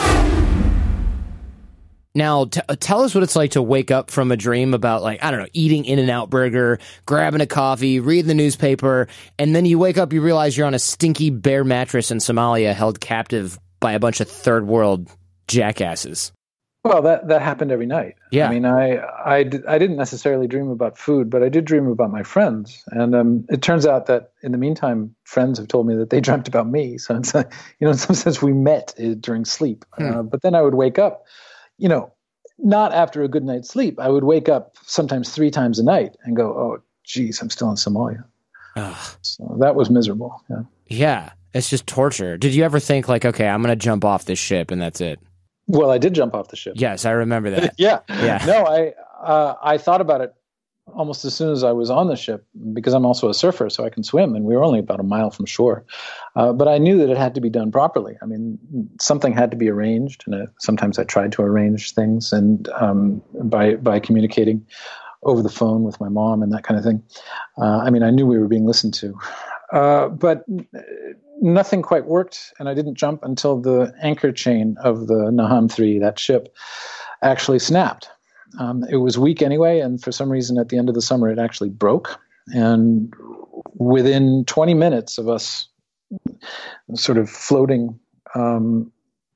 Now, t- tell us what it's like to wake up from a dream about, like, I don't know, eating In-N-Out Burger, grabbing a coffee, reading the newspaper, and then you wake up, you realize you're on a stinky bare mattress in Somalia held captive by a bunch of third world jackasses.
Well, that, that happened every night.
Yeah.
I mean, I, I, d- I didn't necessarily dream about food, but I did dream about my friends. And um, it turns out that in the meantime, friends have told me that they dreamt about me. So, it's, uh, you know, in some sense, we met uh, during sleep. Hmm. Uh, but then I would wake up, you know, not after a good night's sleep. I would wake up sometimes three times a night and go, oh, geez, I'm still in Somalia. Ugh. So that was miserable. Yeah.
Yeah. It's just torture. Did you ever think, like, okay, I'm going to jump off this ship and that's it?
Well, I did jump off the ship.
Yes, I remember that.
yeah.
Yeah.
No, I uh, I thought about it almost as soon as I was on the ship because I'm also a surfer, so I can swim, and we were only about a mile from shore. Uh, but I knew that it had to be done properly. I mean, something had to be arranged, and uh, sometimes I tried to arrange things and um, by by communicating over the phone with my mom and that kind of thing. Uh, I mean, I knew we were being listened to. Uh, but nothing quite worked, and I didn't jump until the anchor chain of the Naham three, that ship, actually snapped. Um, it was weak anyway, and for some reason at the end of the summer it actually broke. And within twenty minutes of us sort of floating um,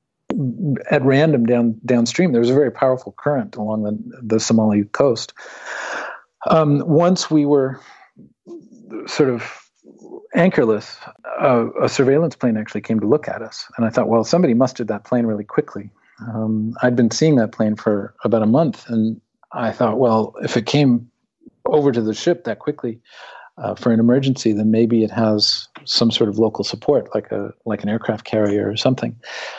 at random down downstream, there was a very powerful current along the, the Somali coast. Um, once we were sort of anchorless, uh, a surveillance plane actually came to look at us. And I thought, well, somebody mustered that plane really quickly. Um, I'd been seeing that plane for about a month. And I thought, well, if it came over to the ship that quickly uh, for an emergency, then maybe it has some sort of local support, like a like an aircraft carrier or something.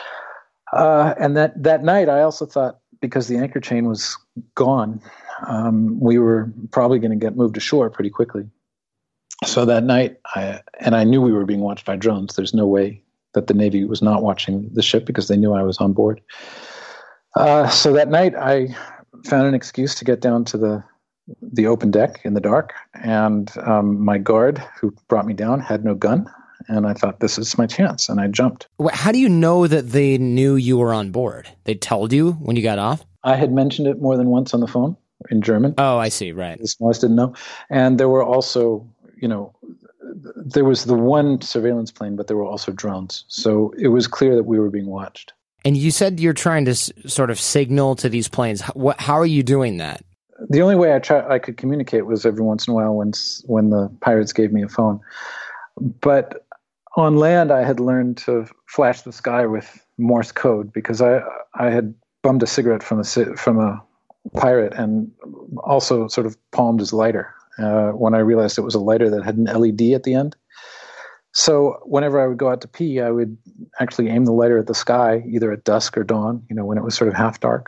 Uh, and that, that night, I also thought, because the anchor chain was gone, um, we were probably going to get moved ashore pretty quickly. So that night, I, and I knew we were being watched by drones. There's no way that the Navy was not watching the ship because they knew I was on board. Uh, so that night, I found an excuse to get down to the the open deck in the dark. And um, my guard, who brought me down, had no gun. And I thought, this is my chance. And I jumped.
How do you know that they knew you were on board? They told you when you got off?
I had mentioned it more than once on the phone in German.
Oh, I see. Right.
The smallest didn't know. And there were also, you know, there was the one surveillance plane, but there were also drones. So it was clear that we were being watched.
And you said you're trying to s- sort of signal to these planes. How, how are you doing that?
The only way I try, I could communicate was every once in a while when when the pirates gave me a phone. But on land, I had learned to flash the sky with Morse code because I I had bummed a cigarette from a from a pirate and also sort of palmed his lighter uh, when I realized it was a lighter that had an L E D at the end. So whenever I would go out to pee, I would actually aim the lighter at the sky, either at dusk or dawn, you know, when it was sort of half dark,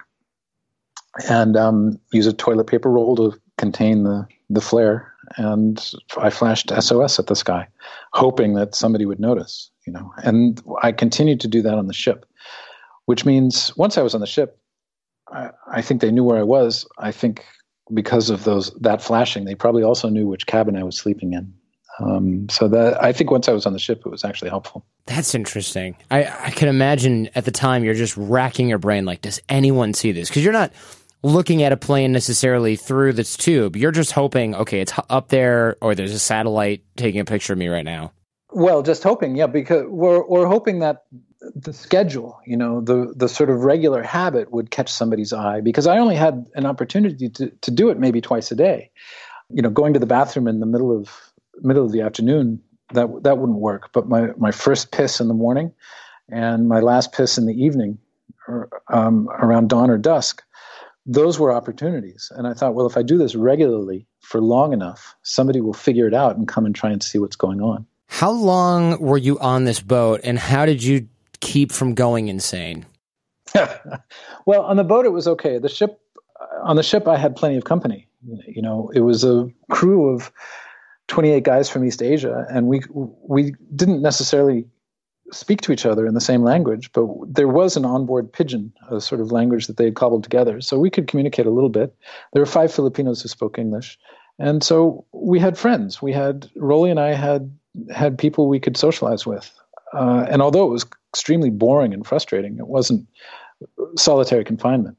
and um, use a toilet paper roll to contain the, the flare. And I flashed S O S at the sky, hoping that somebody would notice, you know. And I continued to do that on the ship, which means once I was on the ship, I, I think they knew where I was. I think because of those that flashing, they probably also knew which cabin I was sleeping in. Um, so that I think once I was on the ship, it was actually helpful.
That's interesting. I, I can imagine at the time you're just racking your brain like, does anyone see this? Because you're not looking at a plane necessarily through this tube. You're just hoping, okay, it's up there or there's a satellite taking a picture of me right now.
Well, just hoping, yeah, because we're we're hoping that the schedule, you know, the the sort of regular habit would catch somebody's eye, because I only had an opportunity to, to do it maybe twice a day. You know, going to the bathroom in the middle of middle of the afternoon, that that wouldn't work. But my, my first piss in the morning and my last piss in the evening, or, um, around dawn or dusk, those were opportunities. And I thought, well, if I do this regularly for long enough, somebody will figure it out and come and try and see what's going on.
How long were you on this boat, and how did you keep from going insane?
Well, on the boat, it was okay. The ship, on the ship, I had plenty of company. You know, it was a crew of twenty-eight guys from East Asia, and we we didn't necessarily speak to each other in the same language, but there was an onboard pidgin, a sort of language that they had cobbled together. So we could communicate a little bit. There were five Filipinos who spoke English. And so we had friends. We had, Rolly and I had had people we could socialize with. Uh, and although it was extremely boring and frustrating, it wasn't solitary confinement.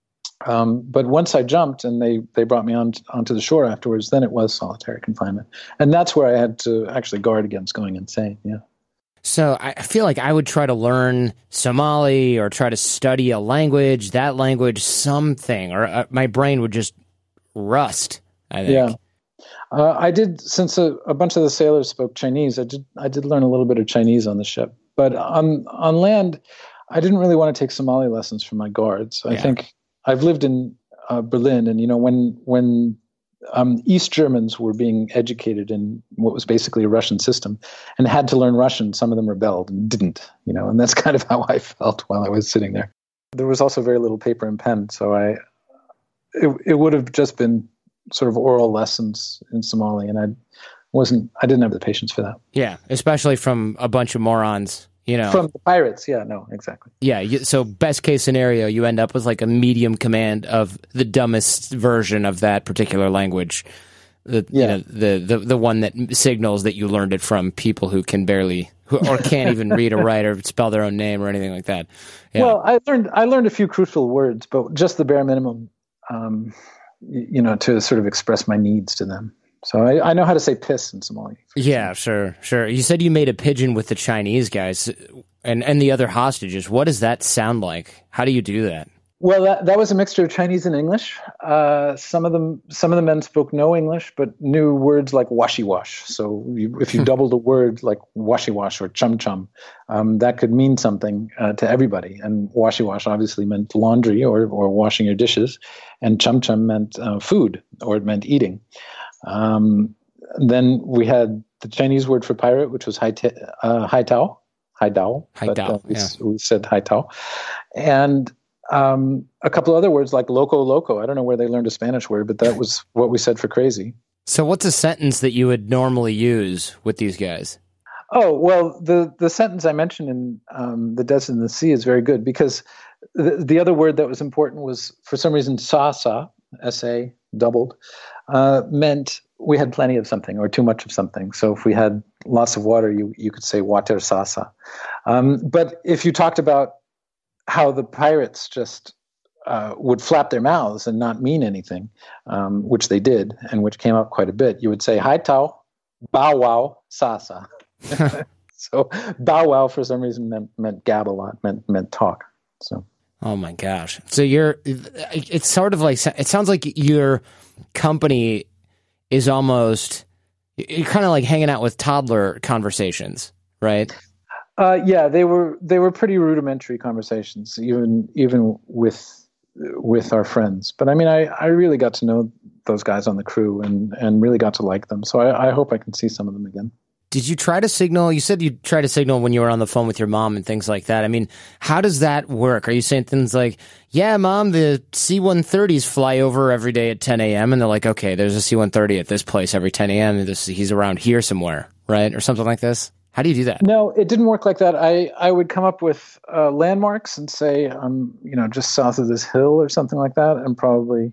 Um, but once I jumped and they, they brought me on onto the shore afterwards, then it was solitary confinement. And that's where I had to actually guard against going insane, yeah.
So I feel like I would try to learn Somali or try to study a language, that language, something, or uh, my brain would just rust, I think.
Yeah. Uh, I did, since a, a bunch of the sailors spoke Chinese, I did I did learn a little bit of Chinese on the ship. But on, on land, I didn't really want to take Somali lessons from my guards. I yeah. think I've lived in uh, Berlin, and, you know, when when Um, East Germans were being educated in what was basically a Russian system and had to learn Russian, some of them rebelled and didn't, you know, and that's kind of how I felt while I was sitting there. There was also very little paper and pen, so I it, it would have just been sort of oral lessons in Somali, and I wasn't, I didn't have the patience for that.
Yeah, especially from a bunch of morons. You know,
from the pirates, yeah, no, exactly.
Yeah, you, so best case scenario, you end up with like a medium command of the dumbest version of that particular language. The, yeah. you know, the, the the one that signals that you learned it from people who can barely who, or can't even read or write or spell their own name or anything like that. Yeah.
Well, I learned I learned a few crucial words, but just the bare minimum, um, you know, to sort of express my needs to them. So I, I know how to say piss in Somali.
Yeah, sure, sure. You said you made a pidgin with the Chinese guys and, and the other hostages. What does that sound like? How do you do that?
Well, that, that was a mixture of Chinese and English. Uh, some of them, some of the men spoke no English, but knew words like washi-wash. So you, if you doubled a word like washi-wash or chum-chum, um, that could mean something uh, to everybody. And washi-wash obviously meant laundry or, or washing your dishes, and chum-chum meant uh, food, or it meant eating. Um, then we had the Chinese word for pirate, which was hai uh, hai tao, hai dao.
Hai dao,
uh, we,
yeah.
we said hai tao. And um, a couple of other words like loco loco. I don't know where they learned a Spanish word, but that was what we said for crazy.
So what's a sentence that you would normally use with these guys?
Oh, well, the, the sentence I mentioned in um, The Desert and the Sea is very good, because the, the other word that was important was, for some reason, sa sa, S A, doubled, uh, meant we had plenty of something or too much of something. So if we had lots of water, you, you could say water sa sa. Um, but if you talked about how the pirates just uh, would flap their mouths and not mean anything, um, which they did, and which came up quite a bit, you would say hai tao, bow wow, sa sa. So bow wow for some reason meant, meant gab a lot, meant meant talk. So.
Oh my gosh! So you're, it's sort of like, it sounds like your company is almost, you're kind of like hanging out with toddler conversations, right?
Uh, yeah, they were they were pretty rudimentary conversations, even even with with our friends. But I mean, I, I really got to know those guys on the crew and and really got to like them. So I, I hope I can see some of them again.
Did you try to signal? You said you tried to signal when you were on the phone with your mom and things like that. I mean, how does that work? Are you saying things like, yeah, Mom, the C one thirties fly over every day at ten a.m. And they're like, okay, there's a C one thirty at this place every ten a.m. and this, he's around here somewhere, right? Or something like this? How do you do that?
No, it didn't work like that. I, I would come up with uh, landmarks and say, I'm, you know, just south of this hill or something like that, and probably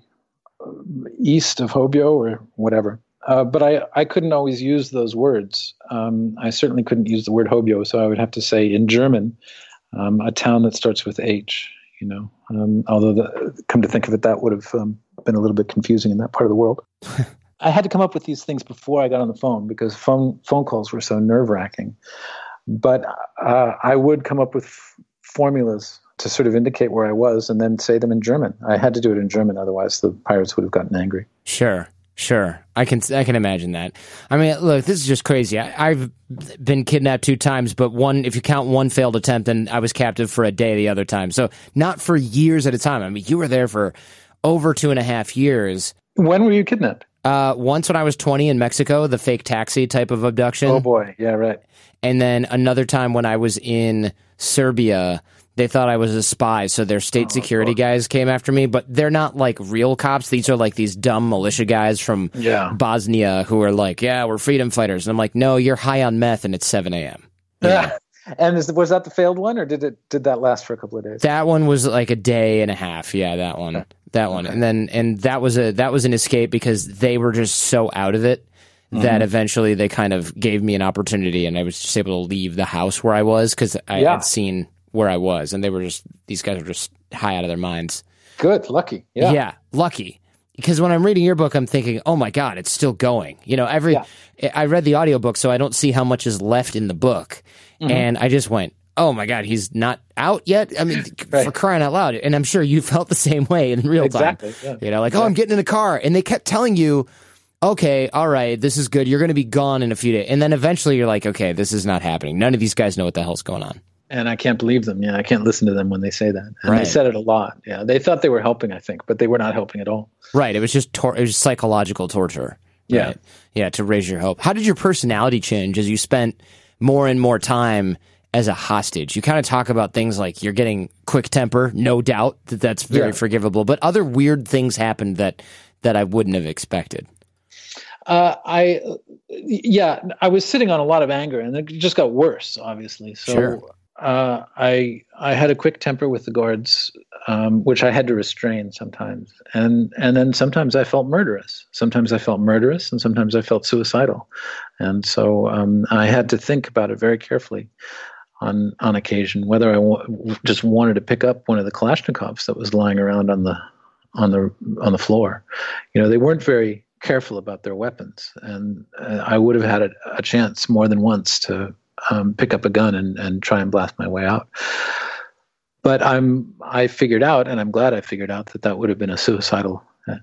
east of Hobyo or whatever. Uh, but I, I couldn't always use those words. Um, I certainly couldn't use the word Hobyo, so I would have to say in German, um, a town that starts with H, you know. Um, although, the, come to think of it, that would have um, been a little bit confusing in that part of the world. I had to come up with these things before I got on the phone because phone phone calls were so nerve-wracking. But uh, I would come up with f- formulas to sort of indicate where I was and then say them in German. I had to do it in German, otherwise the pirates would have gotten angry.
Sure. Sure, I can I can imagine that. I mean, look, this is just crazy. I, I've been kidnapped two times, but one, if you count one failed attempt, and I was captive for a day the other time. So not for years at a time. I mean, you were there for over two and a half years.
When were you kidnapped?
Uh, once when I was twenty in Mexico, the fake taxi type of abduction.
Oh boy, yeah, right.
And then another time when I was in Serbia. They thought I was a spy, so their state oh, security God. guys came after me, but they're not like real cops. These are like these dumb militia guys from
yeah.
Bosnia who are like, yeah, we're freedom fighters. And I'm like, no, you're high on meth and it's seven a.m.
Yeah. And is, was that the failed one, or did it did that last for a couple of days?
That one was like a day and a half. Yeah, that one. Okay. That one. Okay. And then and that was a that was an escape because they were just so out of it mm-hmm. that eventually they kind of gave me an opportunity, and I was just able to leave the house where I was because I yeah. had seen where I was, and they were just these guys were just high out of their minds.
Good, lucky. Yeah,
yeah, lucky. Because when I'm reading your book, I'm thinking, oh my God, it's still going. You know, every yeah. I read the audiobook, so I don't see how much is left in the book. Mm-hmm. And I just went, oh my God, he's not out yet? I mean, right. for crying out loud. And I'm sure you felt the same way in real
exactly,
time.
Yeah.
You know, like,
yeah.
oh, I'm getting in a car. And they kept telling you, okay, all right, this is good. You're going to be gone in a few days. And then eventually you're like, okay, this is not happening. None of these guys know what the hell's going on.
And I can't believe them. Yeah, I can't listen to them when they say that. And
right.
they said it a lot. Yeah, they thought they were helping, I think, but they were not helping at all.
Right. It was just tor- it was psychological torture.
Yeah.
Right? Yeah, to raise your hope. How did your personality change as you spent more and more time as a hostage? You kind of talk about things like you're getting quick temper, no doubt that that's very yeah. forgivable, but other weird things happened that that I wouldn't have expected.
Uh, I, yeah, I was sitting on a lot of anger, and it just got worse, obviously. So
sure.
uh, I I had a quick temper with the guards, um, which I had to restrain sometimes, and and then sometimes I felt murderous. Sometimes I felt murderous, and sometimes I felt suicidal, and so um, I had to think about it very carefully. On on occasion, whether I w- just wanted to pick up one of the Kalashnikovs that was lying around on the on the on the floor. You know, they weren't very careful about their weapons, and uh, I would have had a, a chance more than once to um, pick up a gun and, and try and blast my way out. But I'm I figured out, and I'm glad I figured out that that would have been a suicidal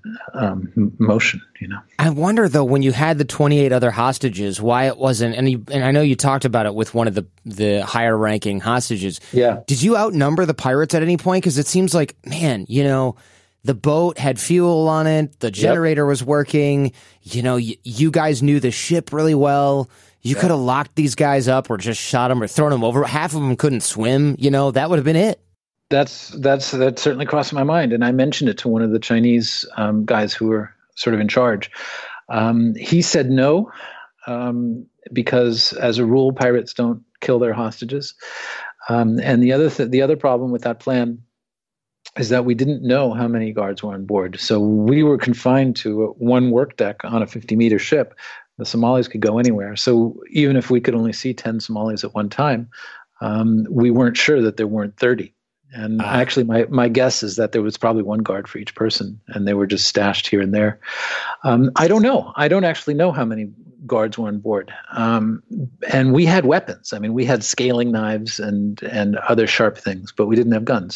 um, motion. You know,
I wonder though, when you had the twenty-eight other hostages, why it wasn't. And you, and I know you talked about it with one of the the higher ranking hostages.
Yeah,
did you outnumber the pirates at any point? Because it seems like, man, you know. The boat had fuel on it. The generator yep. was working. You know, y- you guys knew the ship really well. You yep. could have locked these guys up or just shot them or thrown them over. Half of them couldn't swim. You know, that would have been it.
That's that's that certainly crossed my mind, and I mentioned it to one of the Chinese um, guys who were sort of in charge. Um, he said no, um, because as a rule, pirates don't kill their hostages. Um, and the other th- the other problem with that plan is that we didn't know how many guards were on board. So we were confined to one work deck on a fifty meter ship. The Somalis could go anywhere. So even if we could only see ten Somalis at one time, um, we weren't sure that there weren't thirty. And ah. actually, my, my guess is that there was probably one guard for each person, and they were just stashed here and there. Um, I don't know. I don't actually know how many guards were on board. Um, and we had weapons. I mean, we had scaling knives and, and other sharp things, but we didn't have guns.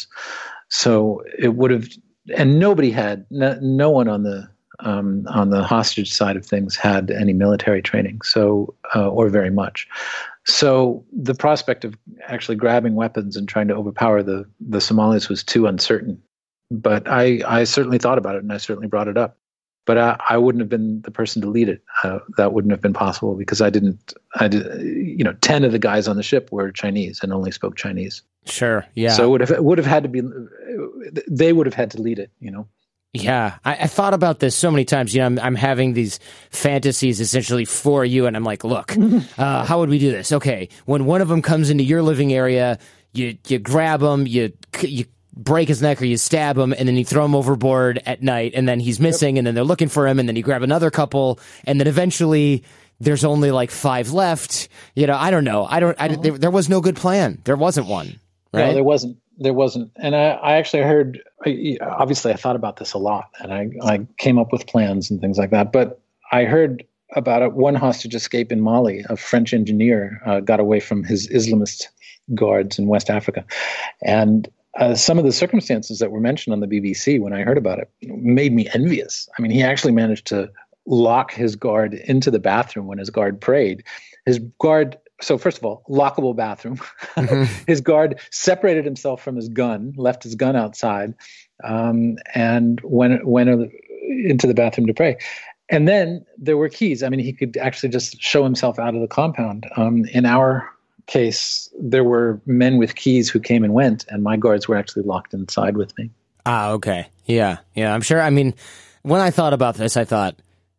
So it would have, and nobody had, no, no one on the um, on the hostage side of things had any military training, so uh, or very much. So the prospect of actually grabbing weapons and trying to overpower the the Somalis was too uncertain. But I I certainly thought about it, and I certainly brought it up. But I, I wouldn't have been the person to lead it. Uh, that wouldn't have been possible because I didn't. I did. You know, ten of the guys on the ship were Chinese and only spoke Chinese.
Sure. Yeah.
So it would have it would have had to be. They would have had to lead it. You know.
Yeah, I, I thought about this so many times. You know, I'm, I'm having these fantasies essentially for you, and I'm like, look, uh, how would we do this? Okay, when one of them comes into your living area, you you grab him, you you. break his neck or you stab him, and then you throw him overboard at night, and then he's missing, yep. and then they're looking for him, and then you grab another couple, and then eventually there's only like five left. You know, I don't know. I don't. I, there, there was no good plan. There wasn't one. Right?
No, there wasn't. There wasn't. And I, I actually heard. Obviously, I thought about this a lot, and I, I came up with plans and things like that. But I heard about it. One hostage escape in Mali. A French engineer uh, got away from his Islamist guards in West Africa, and Uh, some of the circumstances that were mentioned on the B B C when I heard about it made me envious. I mean, he actually managed to lock his guard into the bathroom when his guard prayed. His guard, so first of all, lockable bathroom. Mm-hmm. His guard separated himself from his gun, left his gun outside, um, and went, went into the bathroom to pray. And then there were keys. I mean, he could actually just show himself out of the compound. Um, in our case, there were men with keys who came and went, and my guards were actually locked inside with me.
Ah, okay. Yeah, yeah, I'm sure. I mean, when I thought about this, I thought,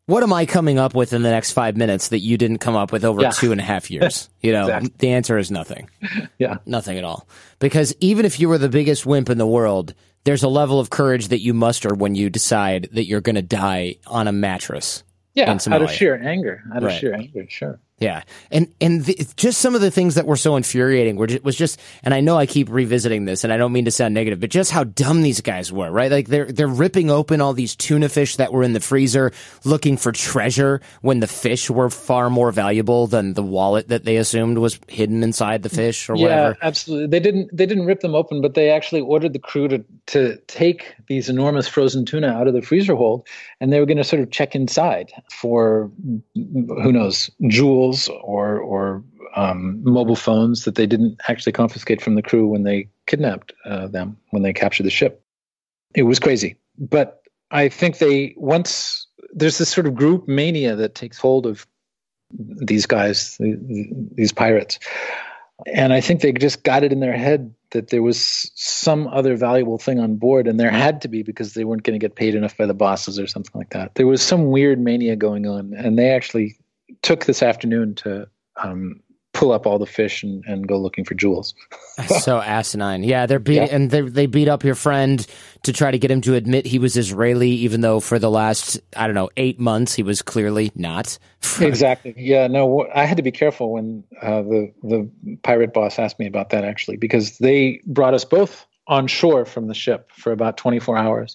what am I coming up with in the next five minutes that you didn't come up with over yeah. two and a half years? You know, exactly. The answer is nothing.
Yeah.
Nothing at all. Because even if you were the biggest wimp in the world, there's a level of courage that you muster when you decide that you're going to die on a mattress.
Yeah, out of sheer anger. Out right. of sheer anger, sure.
Yeah, and and the, just some of the things that were so infuriating were just, was just, and I know I keep revisiting this, and I don't mean to sound negative, but just how dumb these guys were, right? Like they're they're ripping open all these tuna fish that were in the freezer, looking for treasure when the fish were far more valuable than the wallet that they assumed was hidden inside the fish or
yeah,
whatever.
Yeah, absolutely. They didn't they didn't rip them open, but they actually ordered the crew to to take these enormous frozen tuna out of the freezer hold, and they were going to sort of check inside for who knows jewels. Or, or um, mobile phones that they didn't actually confiscate from the crew when they kidnapped uh, them, when they captured the ship. It was crazy. But I think they, once, there's this sort of group mania that takes hold of these guys, these pirates. And I think they just got it in their head that there was some other valuable thing on board, and there had to be because they weren't going to get paid enough by the bosses or something like that. There was some weird mania going on, and they actually took this afternoon to um, pull up all the fish and, and go looking for jewels.
So asinine. Yeah, they're beat, yeah. and they they beat up your friend to try to get him to admit he was Israeli, even though for the last, I don't know, eight months he was clearly not.
Exactly. Yeah, no, I had to be careful when uh, the, the pirate boss asked me about that, actually, because they brought us both on shore from the ship for about twenty-four hours.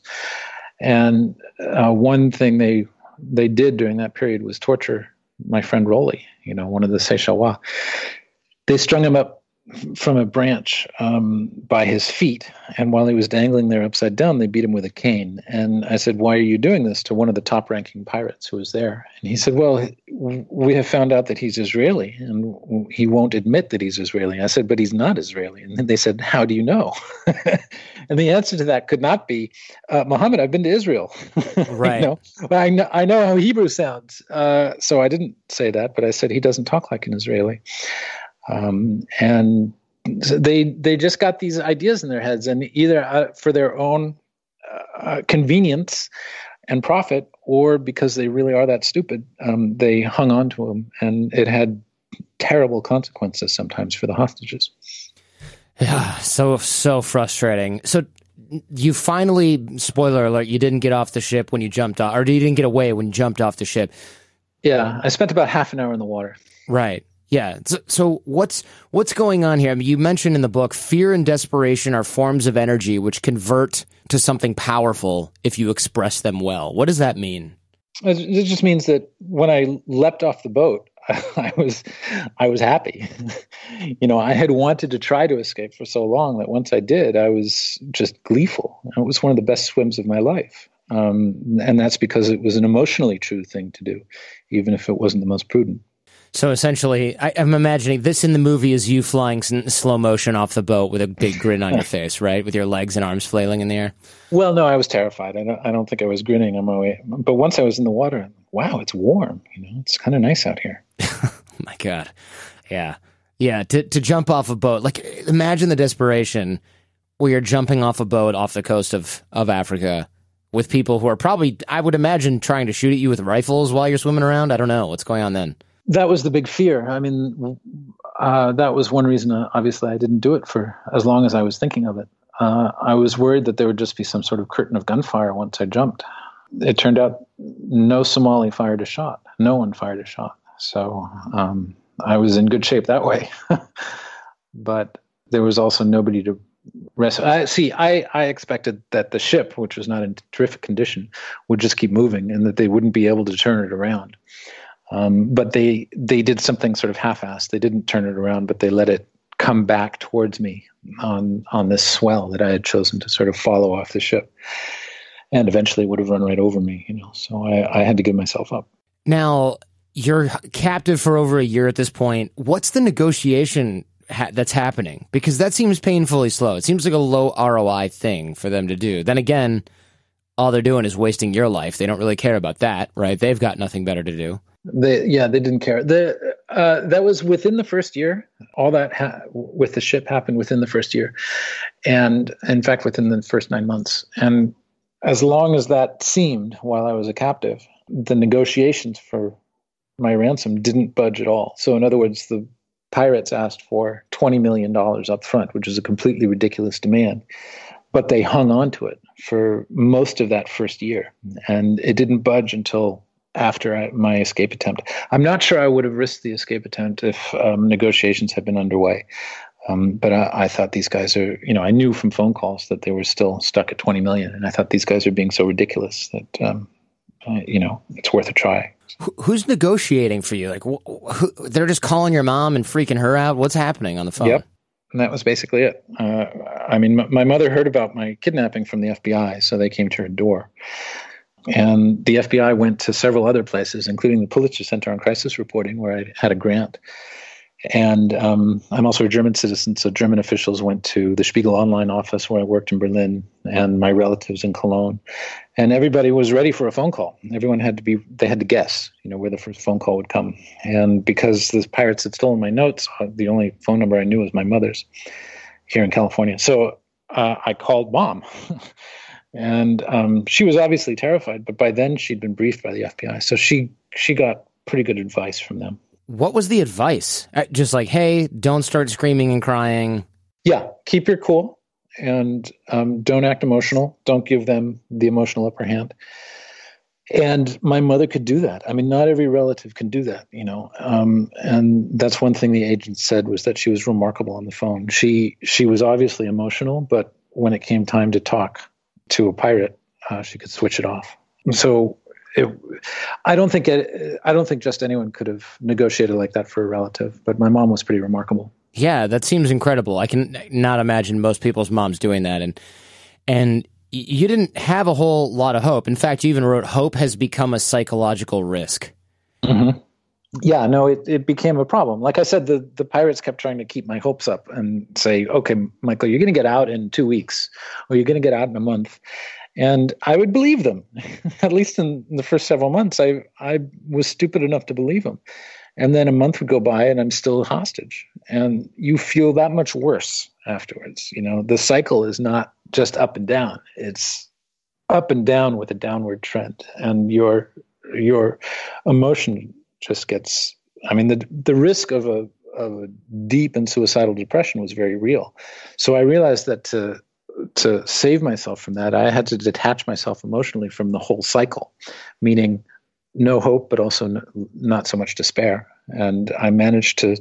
And uh, one thing they they did during that period was torture my friend Rolly, you know, one of the Seychellois. They strung him up from a branch um, by his feet, and while he was dangling there upside down, they beat him with a cane. And I said, "Why are you doing this?" to one of the top-ranking pirates who was there. And he said, "Well, we have found out that he's Israeli, and he won't admit that he's Israeli." I said, "But he's not Israeli." And then they said, "How do you know?" And the answer to that could not be, uh, "Muhammad, I've been to Israel."
Right.
You know? But I know, I know how Hebrew sounds. Uh, so I didn't say that, but I said he doesn't talk like an Israeli. Um, and they they just got these ideas in their heads, and either uh, for their own uh, convenience and profit, or because they really are that stupid, um, they hung on to them, and it had terrible consequences sometimes for the hostages.
Yeah, so so frustrating. So you finally, spoiler alert, you didn't get off the ship when you jumped off, or you didn't get away when you jumped off the ship.
Yeah, I spent about half an hour in the water.
Right. Yeah. So, so what's what's going on here? I mean, you mentioned in the book, fear and desperation are forms of energy which convert to something powerful if you express them well. What does that mean?
It just means that when I leapt off the boat, I was I was happy. You know, I had wanted to try to escape for so long that once I did, I was just gleeful. It was one of the best swims of my life. Um, and that's because it was an emotionally true thing to do, even if it wasn't the most prudent.
So essentially, I, I'm imagining this in the movie is you flying in slow motion off the boat with a big grin on your face, right? With your legs and arms flailing in the air.
Well, no, I was terrified. I don't, I don't think I was grinning on my way. But once I was in the water, I'm like, wow, it's warm. You know, it's kind of nice out here.
Oh my God. Yeah. Yeah. To, to jump off a boat, like imagine the desperation where you're jumping off a boat off the coast of, of Africa with people who are probably, I would imagine, trying to shoot at you with rifles while you're swimming around. I don't know. What's going on then?
That was the big fear. I mean, uh, that was one reason, uh, obviously, I didn't do it for as long as I was thinking of it. Uh, I was worried that there would just be some sort of curtain of gunfire once I jumped. It turned out no Somali fired a shot. No one fired a shot. So um, I was in good shape that way. But there was also nobody to rescue. I, see, I, I expected that the ship, which was not in terrific condition, would just keep moving and that they wouldn't be able to turn it around. Um, but they they did something sort of half-assed. They didn't turn it around, but they let it come back towards me on on this swell that I had chosen to sort of follow off the ship, and eventually would have run right over me. You know, so I, I had to give myself up.
Now you're captive for over a year at this point. What's the negotiation ha- that's happening? Because that seems painfully slow. It seems like a low R O I thing for them to do. Then again, all they're doing is wasting your life. They don't really care about that, right? They've got nothing better to do.
They, yeah, they didn't care. The uh, that was within the first year. All that ha- with the ship happened within the first year, and in fact, within the first nine months. And as long as that seemed while I was a captive, the negotiations for my ransom didn't budge at all. So in other words, the pirates asked for twenty million dollars up front, which is a completely ridiculous demand. But they hung on to it for most of that first year. And it didn't budge until after I, my escape attempt. I'm not sure I would have risked the escape attempt if um, negotiations had been underway. Um, but I, I thought these guys are, you know, I knew from phone calls that they were still stuck at twenty million. And I thought these guys are being so ridiculous that, um, uh, you know, it's worth a try.
Who's negotiating for you? Like, wh- who, they're just calling your mom and freaking her out? What's happening on the phone?
Yep. And that was basically it. Uh, I mean, m- my mother heard about my kidnapping from the F B I, so they came to her door. And the F B I went to several other places, including the Pulitzer Center on Crisis Reporting, where I had a grant. And um, I'm also a German citizen, so German officials went to the Spiegel Online office where I worked in Berlin, and my relatives in Cologne. And everybody was ready for a phone call. Everyone had to be, they had to guess, you know, where the first phone call would come. And because the pirates had stolen my notes, the only phone number I knew was my mother's here in California. So uh, I called Mom. And um, she was obviously terrified, but by then she'd been briefed by the F B I. So she she got pretty good advice from them.
What was the advice? Just like, hey, don't start screaming and crying.
Yeah, keep your cool and um, don't act emotional. Don't give them the emotional upper hand. And my mother could do that. I mean, not every relative can do that, you know. Um, and that's one thing the agent said, was that she was remarkable on the phone. She she was obviously emotional, but when it came time to talk to a pirate, uh, she could switch it off. So it, I don't think it, I don't think just anyone could have negotiated like that for a relative. But my mom was pretty remarkable.
Yeah, that seems incredible. I can not imagine most people's moms doing that. And and you didn't have a whole lot of hope. In fact, you even wrote, "Hope has become a psychological risk."
Mm-hmm. Yeah, no, it, it became a problem. Like I said, the, the pirates kept trying to keep my hopes up and say, okay, Michael, you're going to get out in two weeks or you're going to get out in a month. And I would believe them. At least in, in the first several months, I, I was stupid enough to believe them. And then a month would go by and I'm still a hostage. And you feel that much worse afterwards. You know, the cycle is not just up and down. It's up and down with a downward trend. And your your emotion just gets, I mean, the the risk of a of a deep and suicidal depression was very real. So I realized that to to save myself from that, I had to detach myself emotionally from the whole cycle, meaning no hope, but also no, not so much despair. And I managed to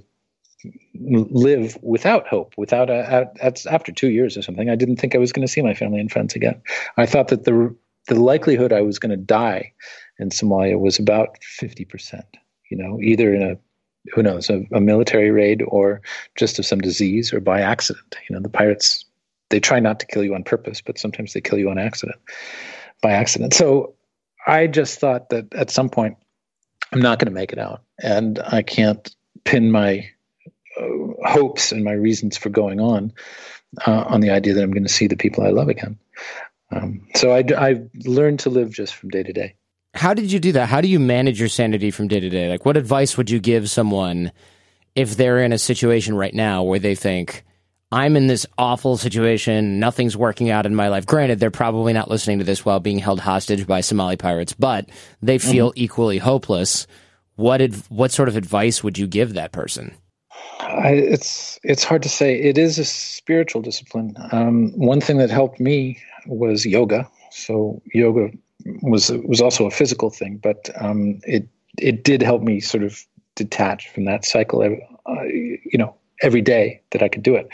live without hope, without a, a, after two years or something, I didn't think I was going to see my family and friends again. I thought that the the likelihood I was going to die in Somalia was about fifty percent. You know, either in a, who knows, a, a military raid or just of some disease or by accident. You know, the pirates, they try not to kill you on purpose, but sometimes they kill you on accident, by accident. So I just thought that at some point I'm not going to make it out, and I can't pin my uh, hopes and my reasons for going on uh, on the idea that I'm going to see the people I love again. Um, so I, I learned to live just from day to day.
How did you do that? How do you manage your sanity from day to day? Like, what advice would you give someone if they're in a situation right now where they think, I'm in this awful situation, nothing's working out in my life? Granted, they're probably not listening to this while being held hostage by Somali pirates, but they feel mm-hmm. equally hopeless. What adv- what sort of advice would you give that person?
I, it's it's hard to say. It is a spiritual discipline. Um, one thing that helped me was yoga. So yoga was was also a physical thing, but um, it it did help me sort of detach from that cycle. Uh, you know, every day that I could do it.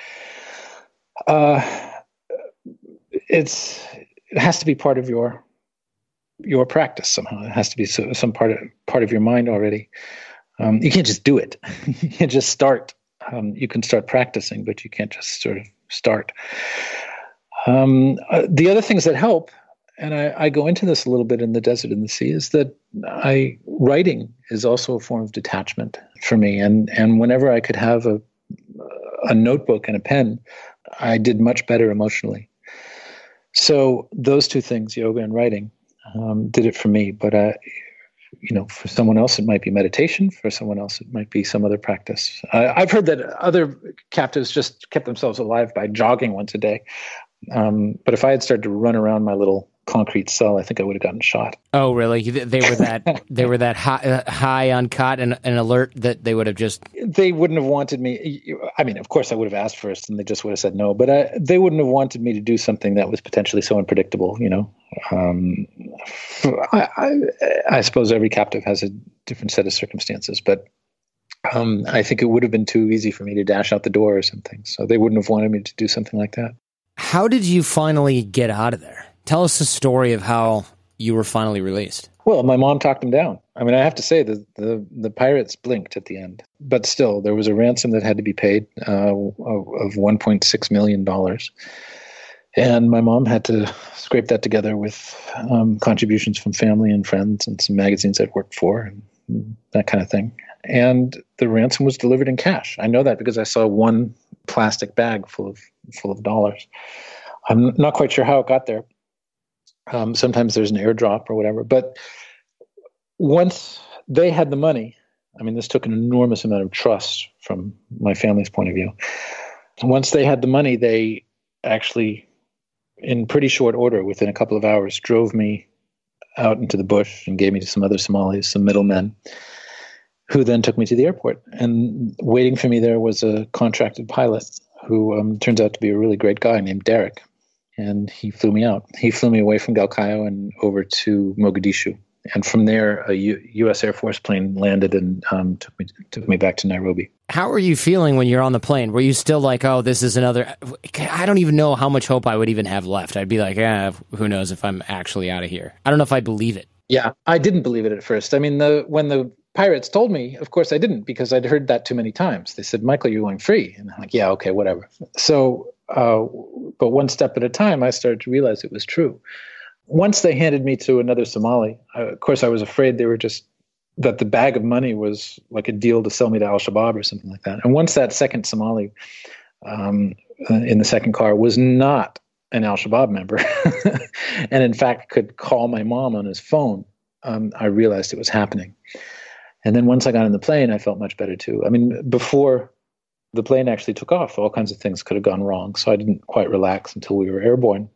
Uh, it's it has to be part of your your practice somehow. It has to be so, some part of part of your mind already. Um, you can't just do it. You can't just start. Um, you can start practicing, but you can't just sort of start. Um, uh, the other things that help, and I, I go into this a little bit in The Desert and the Sea, is that I writing is also a form of detachment for me. And and whenever I could have a a notebook and a pen, I did much better emotionally. So those two things, yoga and writing, um, did it for me. But uh, you know, for someone else, it might be meditation. For someone else, it might be some other practice. Uh, I've heard that other captives just kept themselves alive by jogging once a day. Um, but if I had started to run around my little concrete cell, I think I would have gotten shot.
Oh, really? They were that they were that high, uh, high on cot and, and alert that they would have just...
They wouldn't have wanted me. I mean, of course, I would have asked first, and they just would have said no. But I, they wouldn't have wanted me to do something that was potentially so unpredictable. You know, um, I, I, I suppose every captive has a different set of circumstances, but um, I think it would have been too easy for me to dash out the door or something. So they wouldn't have wanted me to do something like that.
How did you finally get out of there? Tell us the story of how you were finally released.
Well, my mom talked him down. I mean, I have to say that the, the pirates blinked at the end. But still, there was a ransom that had to be paid uh, of one point six million dollars. And my mom had to scrape that together with um, contributions from family and friends and some magazines I'd worked for and that kind of thing. And the ransom was delivered in cash. I know that because I saw one plastic bag full of full of dollars. I'm not quite sure how it got there. Um, sometimes there's an airdrop or whatever. But once they had the money, I mean, this took an enormous amount of trust from my family's point of view. Once they had the money, they actually, in pretty short order, within a couple of hours, drove me out into the bush and gave me to some other Somalis, some middlemen, who then took me to the airport. And waiting for me there was a contracted pilot who um, turns out to be a really great guy named Derek. And he flew me out. He flew me away from Galkayo and over to Mogadishu. And from there, a U- U.S. Air Force plane landed and um, took me took me back to Nairobi.
How are you feeling when you're on the plane? Were you still like, oh, this is another... I don't even know how much hope I would even have left. I'd be like, eh, who knows if I'm actually out of here. I don't know if I believe it.
Yeah, I didn't believe it at first. I mean, the when the pirates told me, of course I didn't, because I'd heard that too many times. They said, Michael, you're going free. And I'm like, yeah, okay, whatever. So... Uh, but one step at a time, I started to realize it was true. Once they handed me to another Somali, uh, of course, I was afraid they were just, that the bag of money was like a deal to sell me to Al-Shabaab or something like that. And once that second Somali um, in the second car was not an Al-Shabaab member, and in fact could call my mom on his phone, um, I realized it was happening. And then once I got on the plane, I felt much better too. I mean, before the plane actually took off, all kinds of things could have gone wrong. So I didn't quite relax until we were airborne.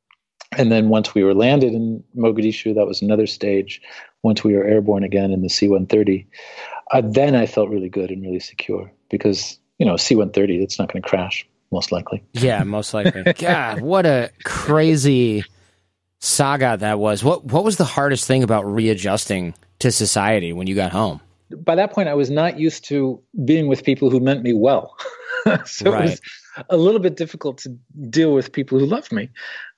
And then once we were landed in Mogadishu, that was another stage. Once we were airborne again in the C one thirty, uh, then I felt really good and really secure because, you know, C one thirty, it's not going to crash, most likely.
Yeah, most likely. God, what a crazy saga that was. What, what was the hardest thing about readjusting to society when you got home?
By that point, I was not used to being with people who meant me well. so right. It was a little bit difficult to deal with people who loved me.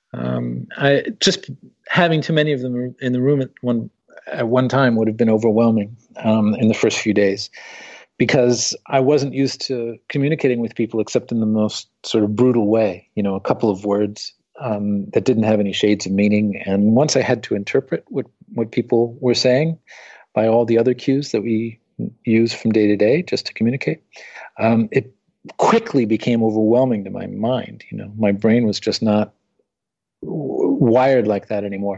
Um, I just having too many of them in the room at one at one time would have been overwhelming um, in the first few days, because I wasn't used to communicating with people except in the most sort of brutal way. You know, a couple of words um, that didn't have any shades of meaning, and once I had to interpret what what people were saying by all the other cues that we use from day to day just to communicate, um, it quickly became overwhelming to my mind. You know, my brain was just not w- wired like that anymore.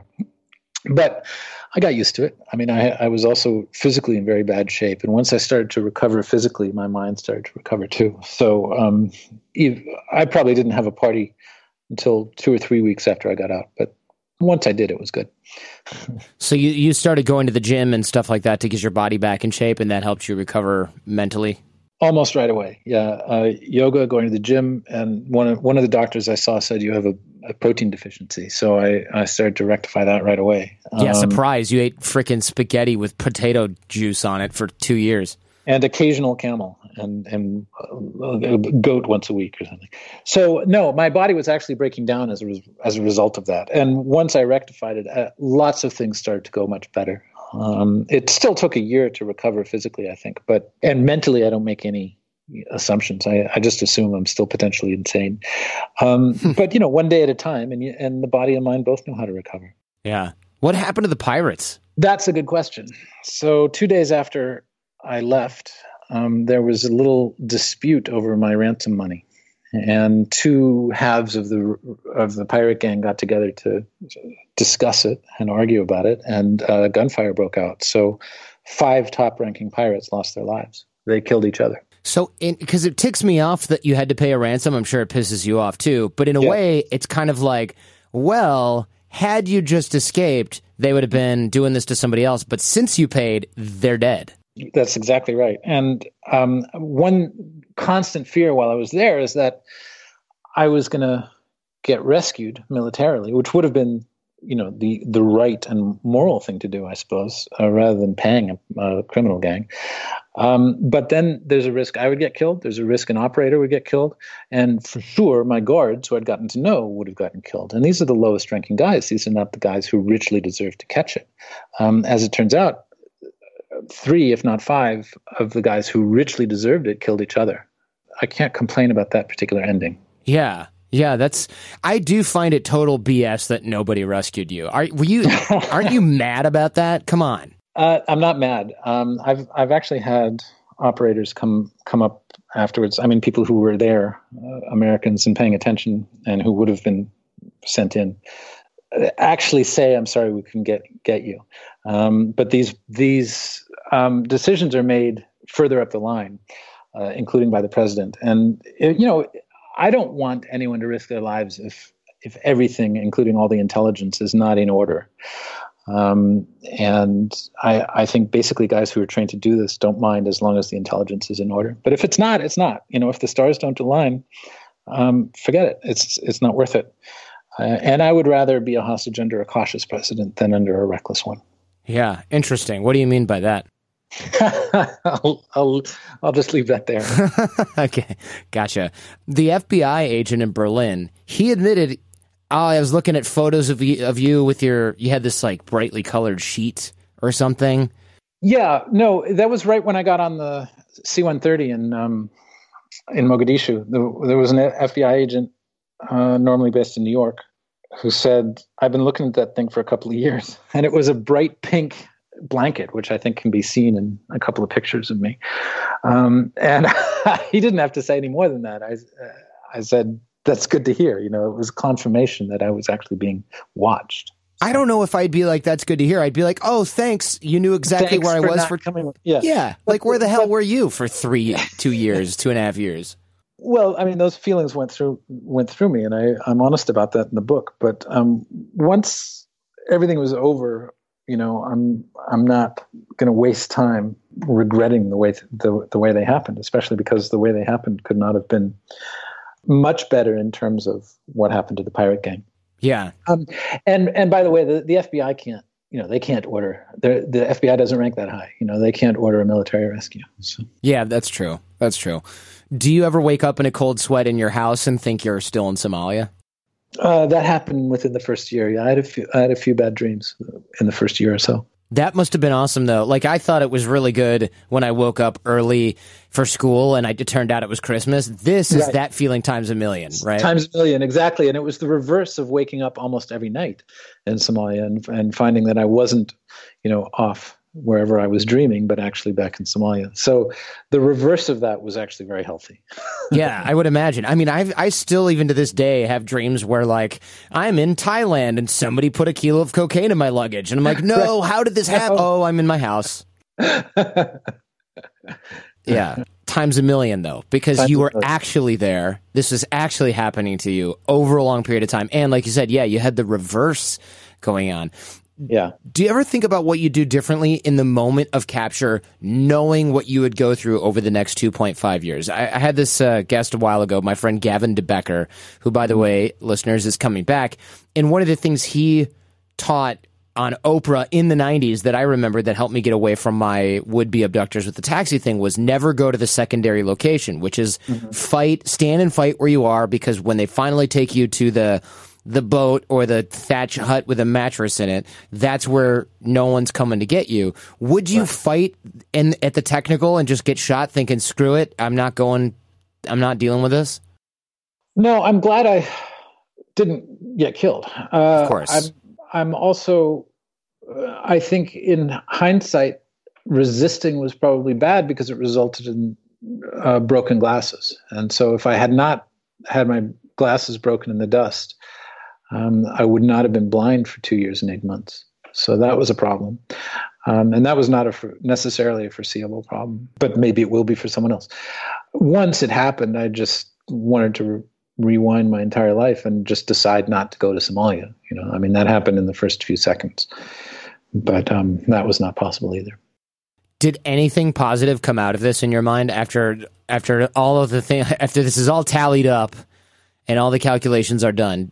But I got used to it. I mean, I, I was also physically in very bad shape. And once I started to recover physically, my mind started to recover too. So um, I probably didn't have a party until two or three weeks after I got out. But once I did, it was good.
So you, you started going to the gym and stuff like that to get your body back in shape, and that helped you recover mentally?
Almost right away, yeah. Uh, yoga, going to the gym, and one of, one of the doctors I saw said you have a, a protein deficiency. So I, I started to rectify that right away.
Yeah,
um,
surprise. You ate frickin' spaghetti with potato juice on it for two years.
And occasional camel and, and a goat once a week or something. So no, my body was actually breaking down as a, res- as a result of that. And once I rectified it, uh, lots of things started to go much better. Um, it still took a year to recover physically, I think, but and mentally, I don't make any assumptions. I, I just assume I'm still potentially insane. Um, but you know, one day at a time, and you, and the body and mind both know how to recover.
Yeah. What happened to the pirates?
That's a good question. So two days after I left, um, there was a little dispute over my ransom money, and two halves of the of the pirate gang got together to discuss it and argue about it, and uh, gunfire broke out. So five top-ranking pirates lost their lives. They killed each other.
So, because it ticks me off that you had to pay a ransom, I'm sure it pisses you off too. But in a
yeah.
way, it's kind of like, well, had you just escaped, they would have been doing this to somebody else. But since you paid, they're dead.
That's exactly right. And um, one constant fear while I was there is that I was going to get rescued militarily, which would have been, you know, the, the right and moral thing to do, I suppose, uh, rather than paying a, a criminal gang. Um, but then there's a risk I would get killed. There's a risk an operator would get killed. And for sure, my guards, who I'd gotten to know, would have gotten killed. And these are the lowest ranking guys. These are not the guys who richly deserve to catch it. Um, as it turns out, three, if not five, of the guys who richly deserved it killed each other. I can't complain about that particular ending.
Yeah. Yeah, that's. I do find it total B S that nobody rescued you. Are were you? Aren't you mad about that? Come on.
Uh, I'm not mad. Um, I've I've actually had operators come come up afterwards. I mean, people who were there, uh, Americans and paying attention, and who would have been sent in, uh, actually say, "I'm sorry, we couldn't get get you." Um, but these these um, decisions are made further up the line, uh, including by the president, and it, you know. I don't want anyone to risk their lives if if everything, including all the intelligence, is not in order. Um, and I, I think basically guys who are trained to do this don't mind as long as the intelligence is in order. But if it's not, it's not. You know, if the stars don't align, um, forget it. It's it's not worth it. Uh, and I would rather be a hostage under a cautious president than under a reckless one.
Yeah, interesting. What do you mean by that?
I'll, I'll I'll just leave that there.
Okay, gotcha. The F B I agent in Berlin, he admitted, oh, I was looking at photos of you, of you with your, you had this like brightly colored sheet or something.
Yeah, no, that was right when I got on the C one thirty in um, in Mogadishu. There, there was an F B I agent, uh, normally based in New York, who said, I've been looking at that thing for a couple of years, and it was a bright pink blanket, which I think can be seen in a couple of pictures of me. Um, and he didn't have to say any more than that. I, uh, I said, that's good to hear. You know, it was confirmation that I was actually being watched.
I don't know if I'd be like, that's good to hear. I'd be like, oh, thanks. You knew exactly
Thanks
where I
for
was
not
for
coming. Yeah.
Yeah. Like, where the hell were you for three, two years, two and a half years?
Well, I mean, those feelings went through went through me, and I, I'm honest about that in the book. But um, once everything was over, you know, I'm I'm not going to waste time regretting the way th- the the way they happened, especially because the way they happened could not have been much better in terms of what happened to the pirate gang.
Yeah.
Um, and and by the way, the, the F B I can't, you know, they can't order. The F B I doesn't rank that high. You know, they can't order a military rescue. So.
Yeah, that's true. That's true. Do you ever wake up in a cold sweat in your house and think you're still in Somalia?
Uh, that happened within the first year. Yeah, I had a few. I had a few bad dreams in the first year or so.
That must have been awesome, though. Like, I thought it was really good when I woke up early for school, and I, it turned out it was Christmas. This is
right.
that feeling times a million, right?
Times a million, exactly. And it was the reverse of waking up almost every night in Somalia and and finding that I wasn't, you know, off wherever I was dreaming, but actually back in Somalia. So the reverse of that was actually very healthy.
Yeah, I would imagine. I mean, I I still, even to this day, have dreams where, like, I'm in Thailand and somebody put a kilo of cocaine in my luggage. And I'm like, no, right. How did this happen? Oh, I'm in my house. Yeah, times a million, though, because times you were actually there. This was actually happening to you over a long period of time. And like you said, yeah, you had the reverse going on.
Yeah.
Do you ever think about what you do differently in the moment of capture, knowing what you would go through over the next two point five years? I, I had this uh, guest a while ago, my friend Gavin DeBecker, who, by the way, listeners, is coming back. And one of the things he taught on Oprah in the nineties that I remember that helped me get away from my would-be abductors with the taxi thing was never go to the secondary location, which is mm-hmm. fight, stand and fight where you are, because when they finally take you to the the boat or the thatch hut with a mattress in it, that's where no one's coming to get you. Would you right. fight in at the technical and just get shot thinking, screw it, I'm not going, I'm not dealing with this?
No, I'm glad I didn't get killed. Uh,
of course.
I'm, I'm also, uh, I think in hindsight, resisting was probably bad because it resulted in uh, broken glasses. And so if I had not had my glasses broken in the dust, Um, I would not have been blind for two years and eight months. So that was a problem. Um, and that was not a for, necessarily a foreseeable problem, but maybe it will be for someone else. Once it happened, I just wanted to rewind my entire life and just decide not to go to Somalia. You know, I mean, that happened in the first few seconds, but um, that was not possible either.
Did anything positive come out of this in your mind after after all of the thing after this is all tallied up and all the calculations are done?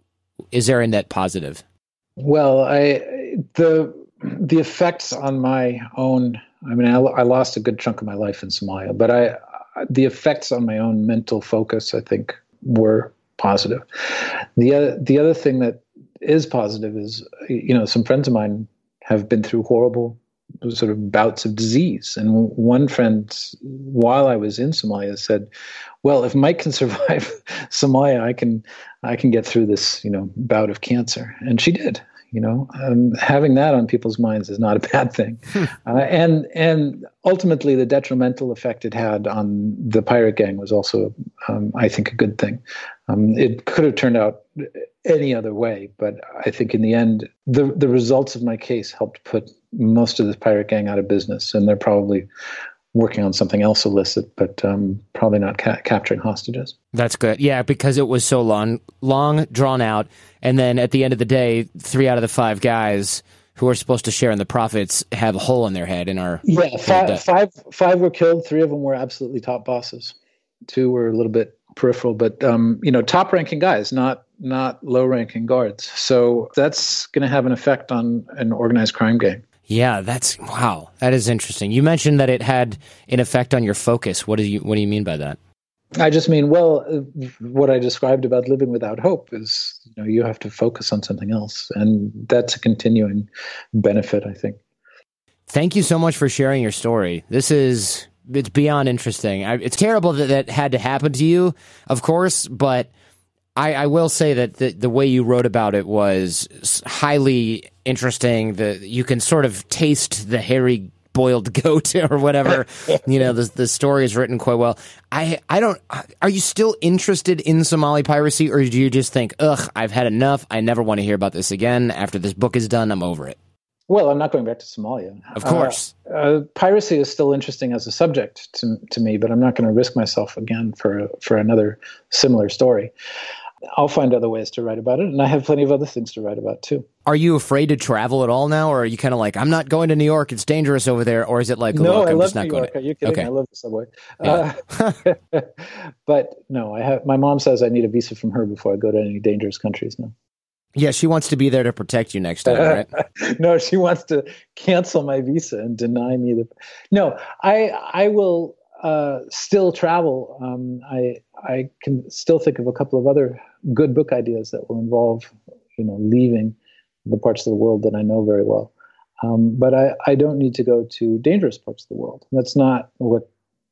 Is there a net positive?
Well, I the the effects on my own. I mean, I, I lost a good chunk of my life in Somalia, but I the effects on my own mental focus, I think, were positive. The other, the other thing that is positive is, you know, some friends of mine have been through horrible sort of bouts of disease. And one friend, while I was in Somalia, said, well, if Mike can survive Somalia, I can, I can get through this, you know, bout of cancer. And she did. You know, um, having that on people's minds is not a bad thing. uh, and and ultimately, the detrimental effect it had on the pirate gang was also, um, I think, a good thing. Um, it could have turned out any other way, but I think in the end, the, the results of my case helped put most of this pirate gang out of business, and they're probably working on something else illicit, but um, probably not ca- capturing hostages.
That's good. Yeah, because it was so long, long, drawn out, and then at the end of the day, three out of the five guys who are supposed to share in the profits have a hole in their head and are...
Yeah, five, five, five were killed. Three of them were absolutely top bosses. Two were a little bit peripheral, but um, you know, top-ranking guys, not not low-ranking guards. So that's going to have an effect on an organized crime gang.
Yeah, that's wow. That is interesting. You mentioned that it had an effect on your focus. What do you What do you mean by that?
I just mean, well, what I described about living without hope is, you know, you have to focus on something else, and that's a continuing benefit, I think.
Thank you so much for sharing your story. This is it's beyond interesting. I, it's terrible that that had to happen to you, of course, but I, I will say that the, the way you wrote about it was highly interesting. The you can sort of taste the hairy boiled goat or whatever. You know, the the story is written quite well. I I don't. Are you still interested in Somali piracy, or do you just think, ugh, I've had enough. I never want to hear about this again. After this book is done, I'm over it.
Well, I'm not going back to Somalia.
Of course.
Uh, uh, piracy is still interesting as a subject to to me, but I'm not going to risk myself again for for another similar story. I'll find other ways to write about it, and I have plenty of other things to write about, too.
Are you afraid to travel at all now, or are you kind of like, I'm not going to New York, it's dangerous over there, or is it like,
no,
look,
I
I'm
love
just not
New
going
York.
to...
Are you kidding?
Okay.
I love the subway.
Yeah.
Uh, but no, I have. My mom says I need a visa from her before I go to any dangerous countries now.
Yeah, she wants to be there to protect you next time, right?
No, she wants to cancel my visa and deny me the... No, I I will uh, still travel. Um, I I can still think of a couple of other good book ideas that will involve, you know, leaving the parts of the world that I know very well. Um, but I, I don't need to go to dangerous parts of the world. That's not what,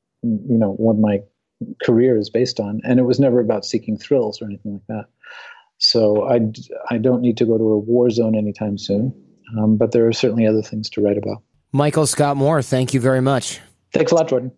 you know, what my career is based on. And it was never about seeking thrills or anything like that. So I, I don't need to go to a war zone anytime soon. Um, but there are certainly other things to write about.
Michael Scott Moore, thank you very much.
Thanks a lot, Jordan.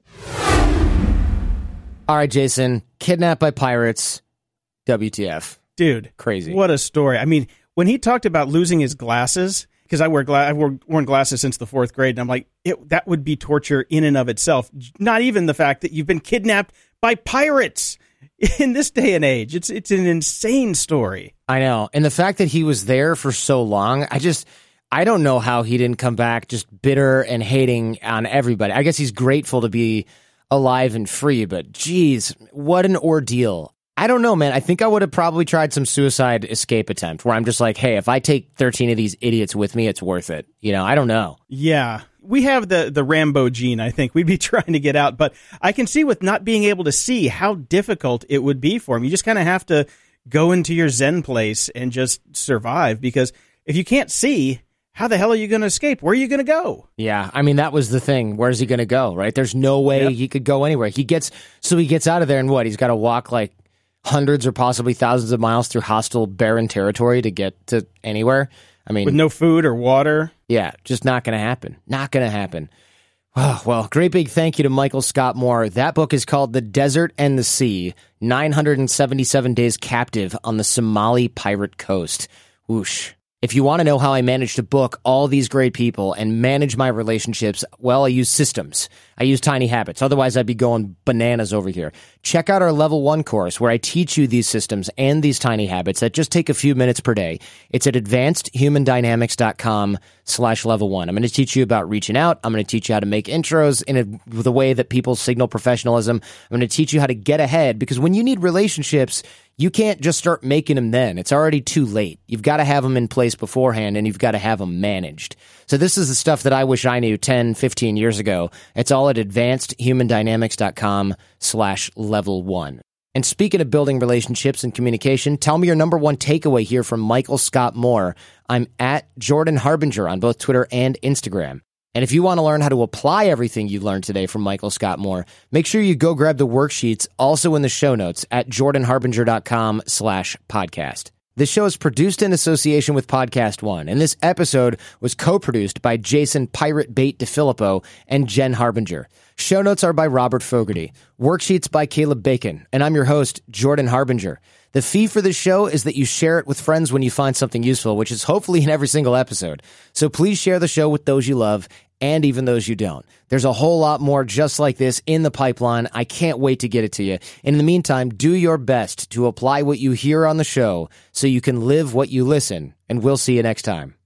All right, Jason, kidnapped by pirates. W T F.
Dude.
Crazy.
What a story. I mean, when he talked about losing his glasses, because I wear gla- I've worn glasses since the fourth grade, and I'm like, it, that would be torture in and of itself. Not even the fact that you've been kidnapped by pirates in this day and age. It's it's an insane story.
I know. And the fact that he was there for so long, I just, I don't know how he didn't come back just bitter and hating on everybody. I guess he's grateful to be alive and free, but geez, what an ordeal. I don't know, man. I think I would have probably tried some suicide escape attempt where I'm just like, hey, if I take thirteen of these idiots with me, it's worth it. You know, I don't know.
Yeah. We have the, the Rambo gene, I think. We'd be trying to get out, but I can see with not being able to see how difficult it would be for him. You just kind of have to go into your Zen place and just survive, because if you can't see, how the hell are you going to escape? Where are you going to go?
Yeah, I mean, that was the thing. Where's he going to go, right? There's no way yep. he could go anywhere. He gets, so he gets out of there, and what? He's got to walk like hundreds or possibly thousands of miles through hostile, barren territory to get to anywhere. I mean,
with no food or water.
Yeah, just not going to happen. Not going to happen. Oh, well, great big thank you to Michael Scott Moore. That book is called The Desert and the Sea, nine hundred seventy-seven Days Captive on the Somali Pirate Coast. Whoosh. If you want to know how I managed to book all these great people and manage my relationships, well, I use systems. I use Tiny Habits. Otherwise, I'd be going bananas over here. Check out our level one course where I teach you these systems and these tiny habits that just take a few minutes per day. It's at advancedhumandynamics.com slash level one. I'm going to teach you about reaching out. I'm going to teach you how to make intros in a, the way that people signal professionalism. I'm going to teach you how to get ahead, because when you need relationships, you can't just start making them then. It's already too late. You've got to have them in place beforehand, and you've got to have them managed. So this is the stuff that I wish I knew ten, fifteen years ago. It's all at advancedhumandynamics.com slash level one. And speaking of building relationships and communication, tell me your number one takeaway here from Michael Scott Moore. I'm at Jordan Harbinger on both Twitter and Instagram. And if you want to learn how to apply everything you learned today from Michael Scott Moore, make sure you go grab the worksheets also in the show notes at jordanharbinger.com slash podcast. This show is produced in association with Podcast One, and this episode was co-produced by Jason Pirate Bait DeFilippo and Jen Harbinger. Show notes are by Robert Fogarty. Worksheets by Caleb Bacon, and I'm your host, Jordan Harbinger. The fee for this show is that you share it with friends when you find something useful, which is hopefully in every single episode. So please share the show with those you love and even those you don't. There's a whole lot more just like this in the pipeline. I can't wait to get it to you. And in the meantime, do your best to apply what you hear on the show so you can live what you listen, and we'll see you next time.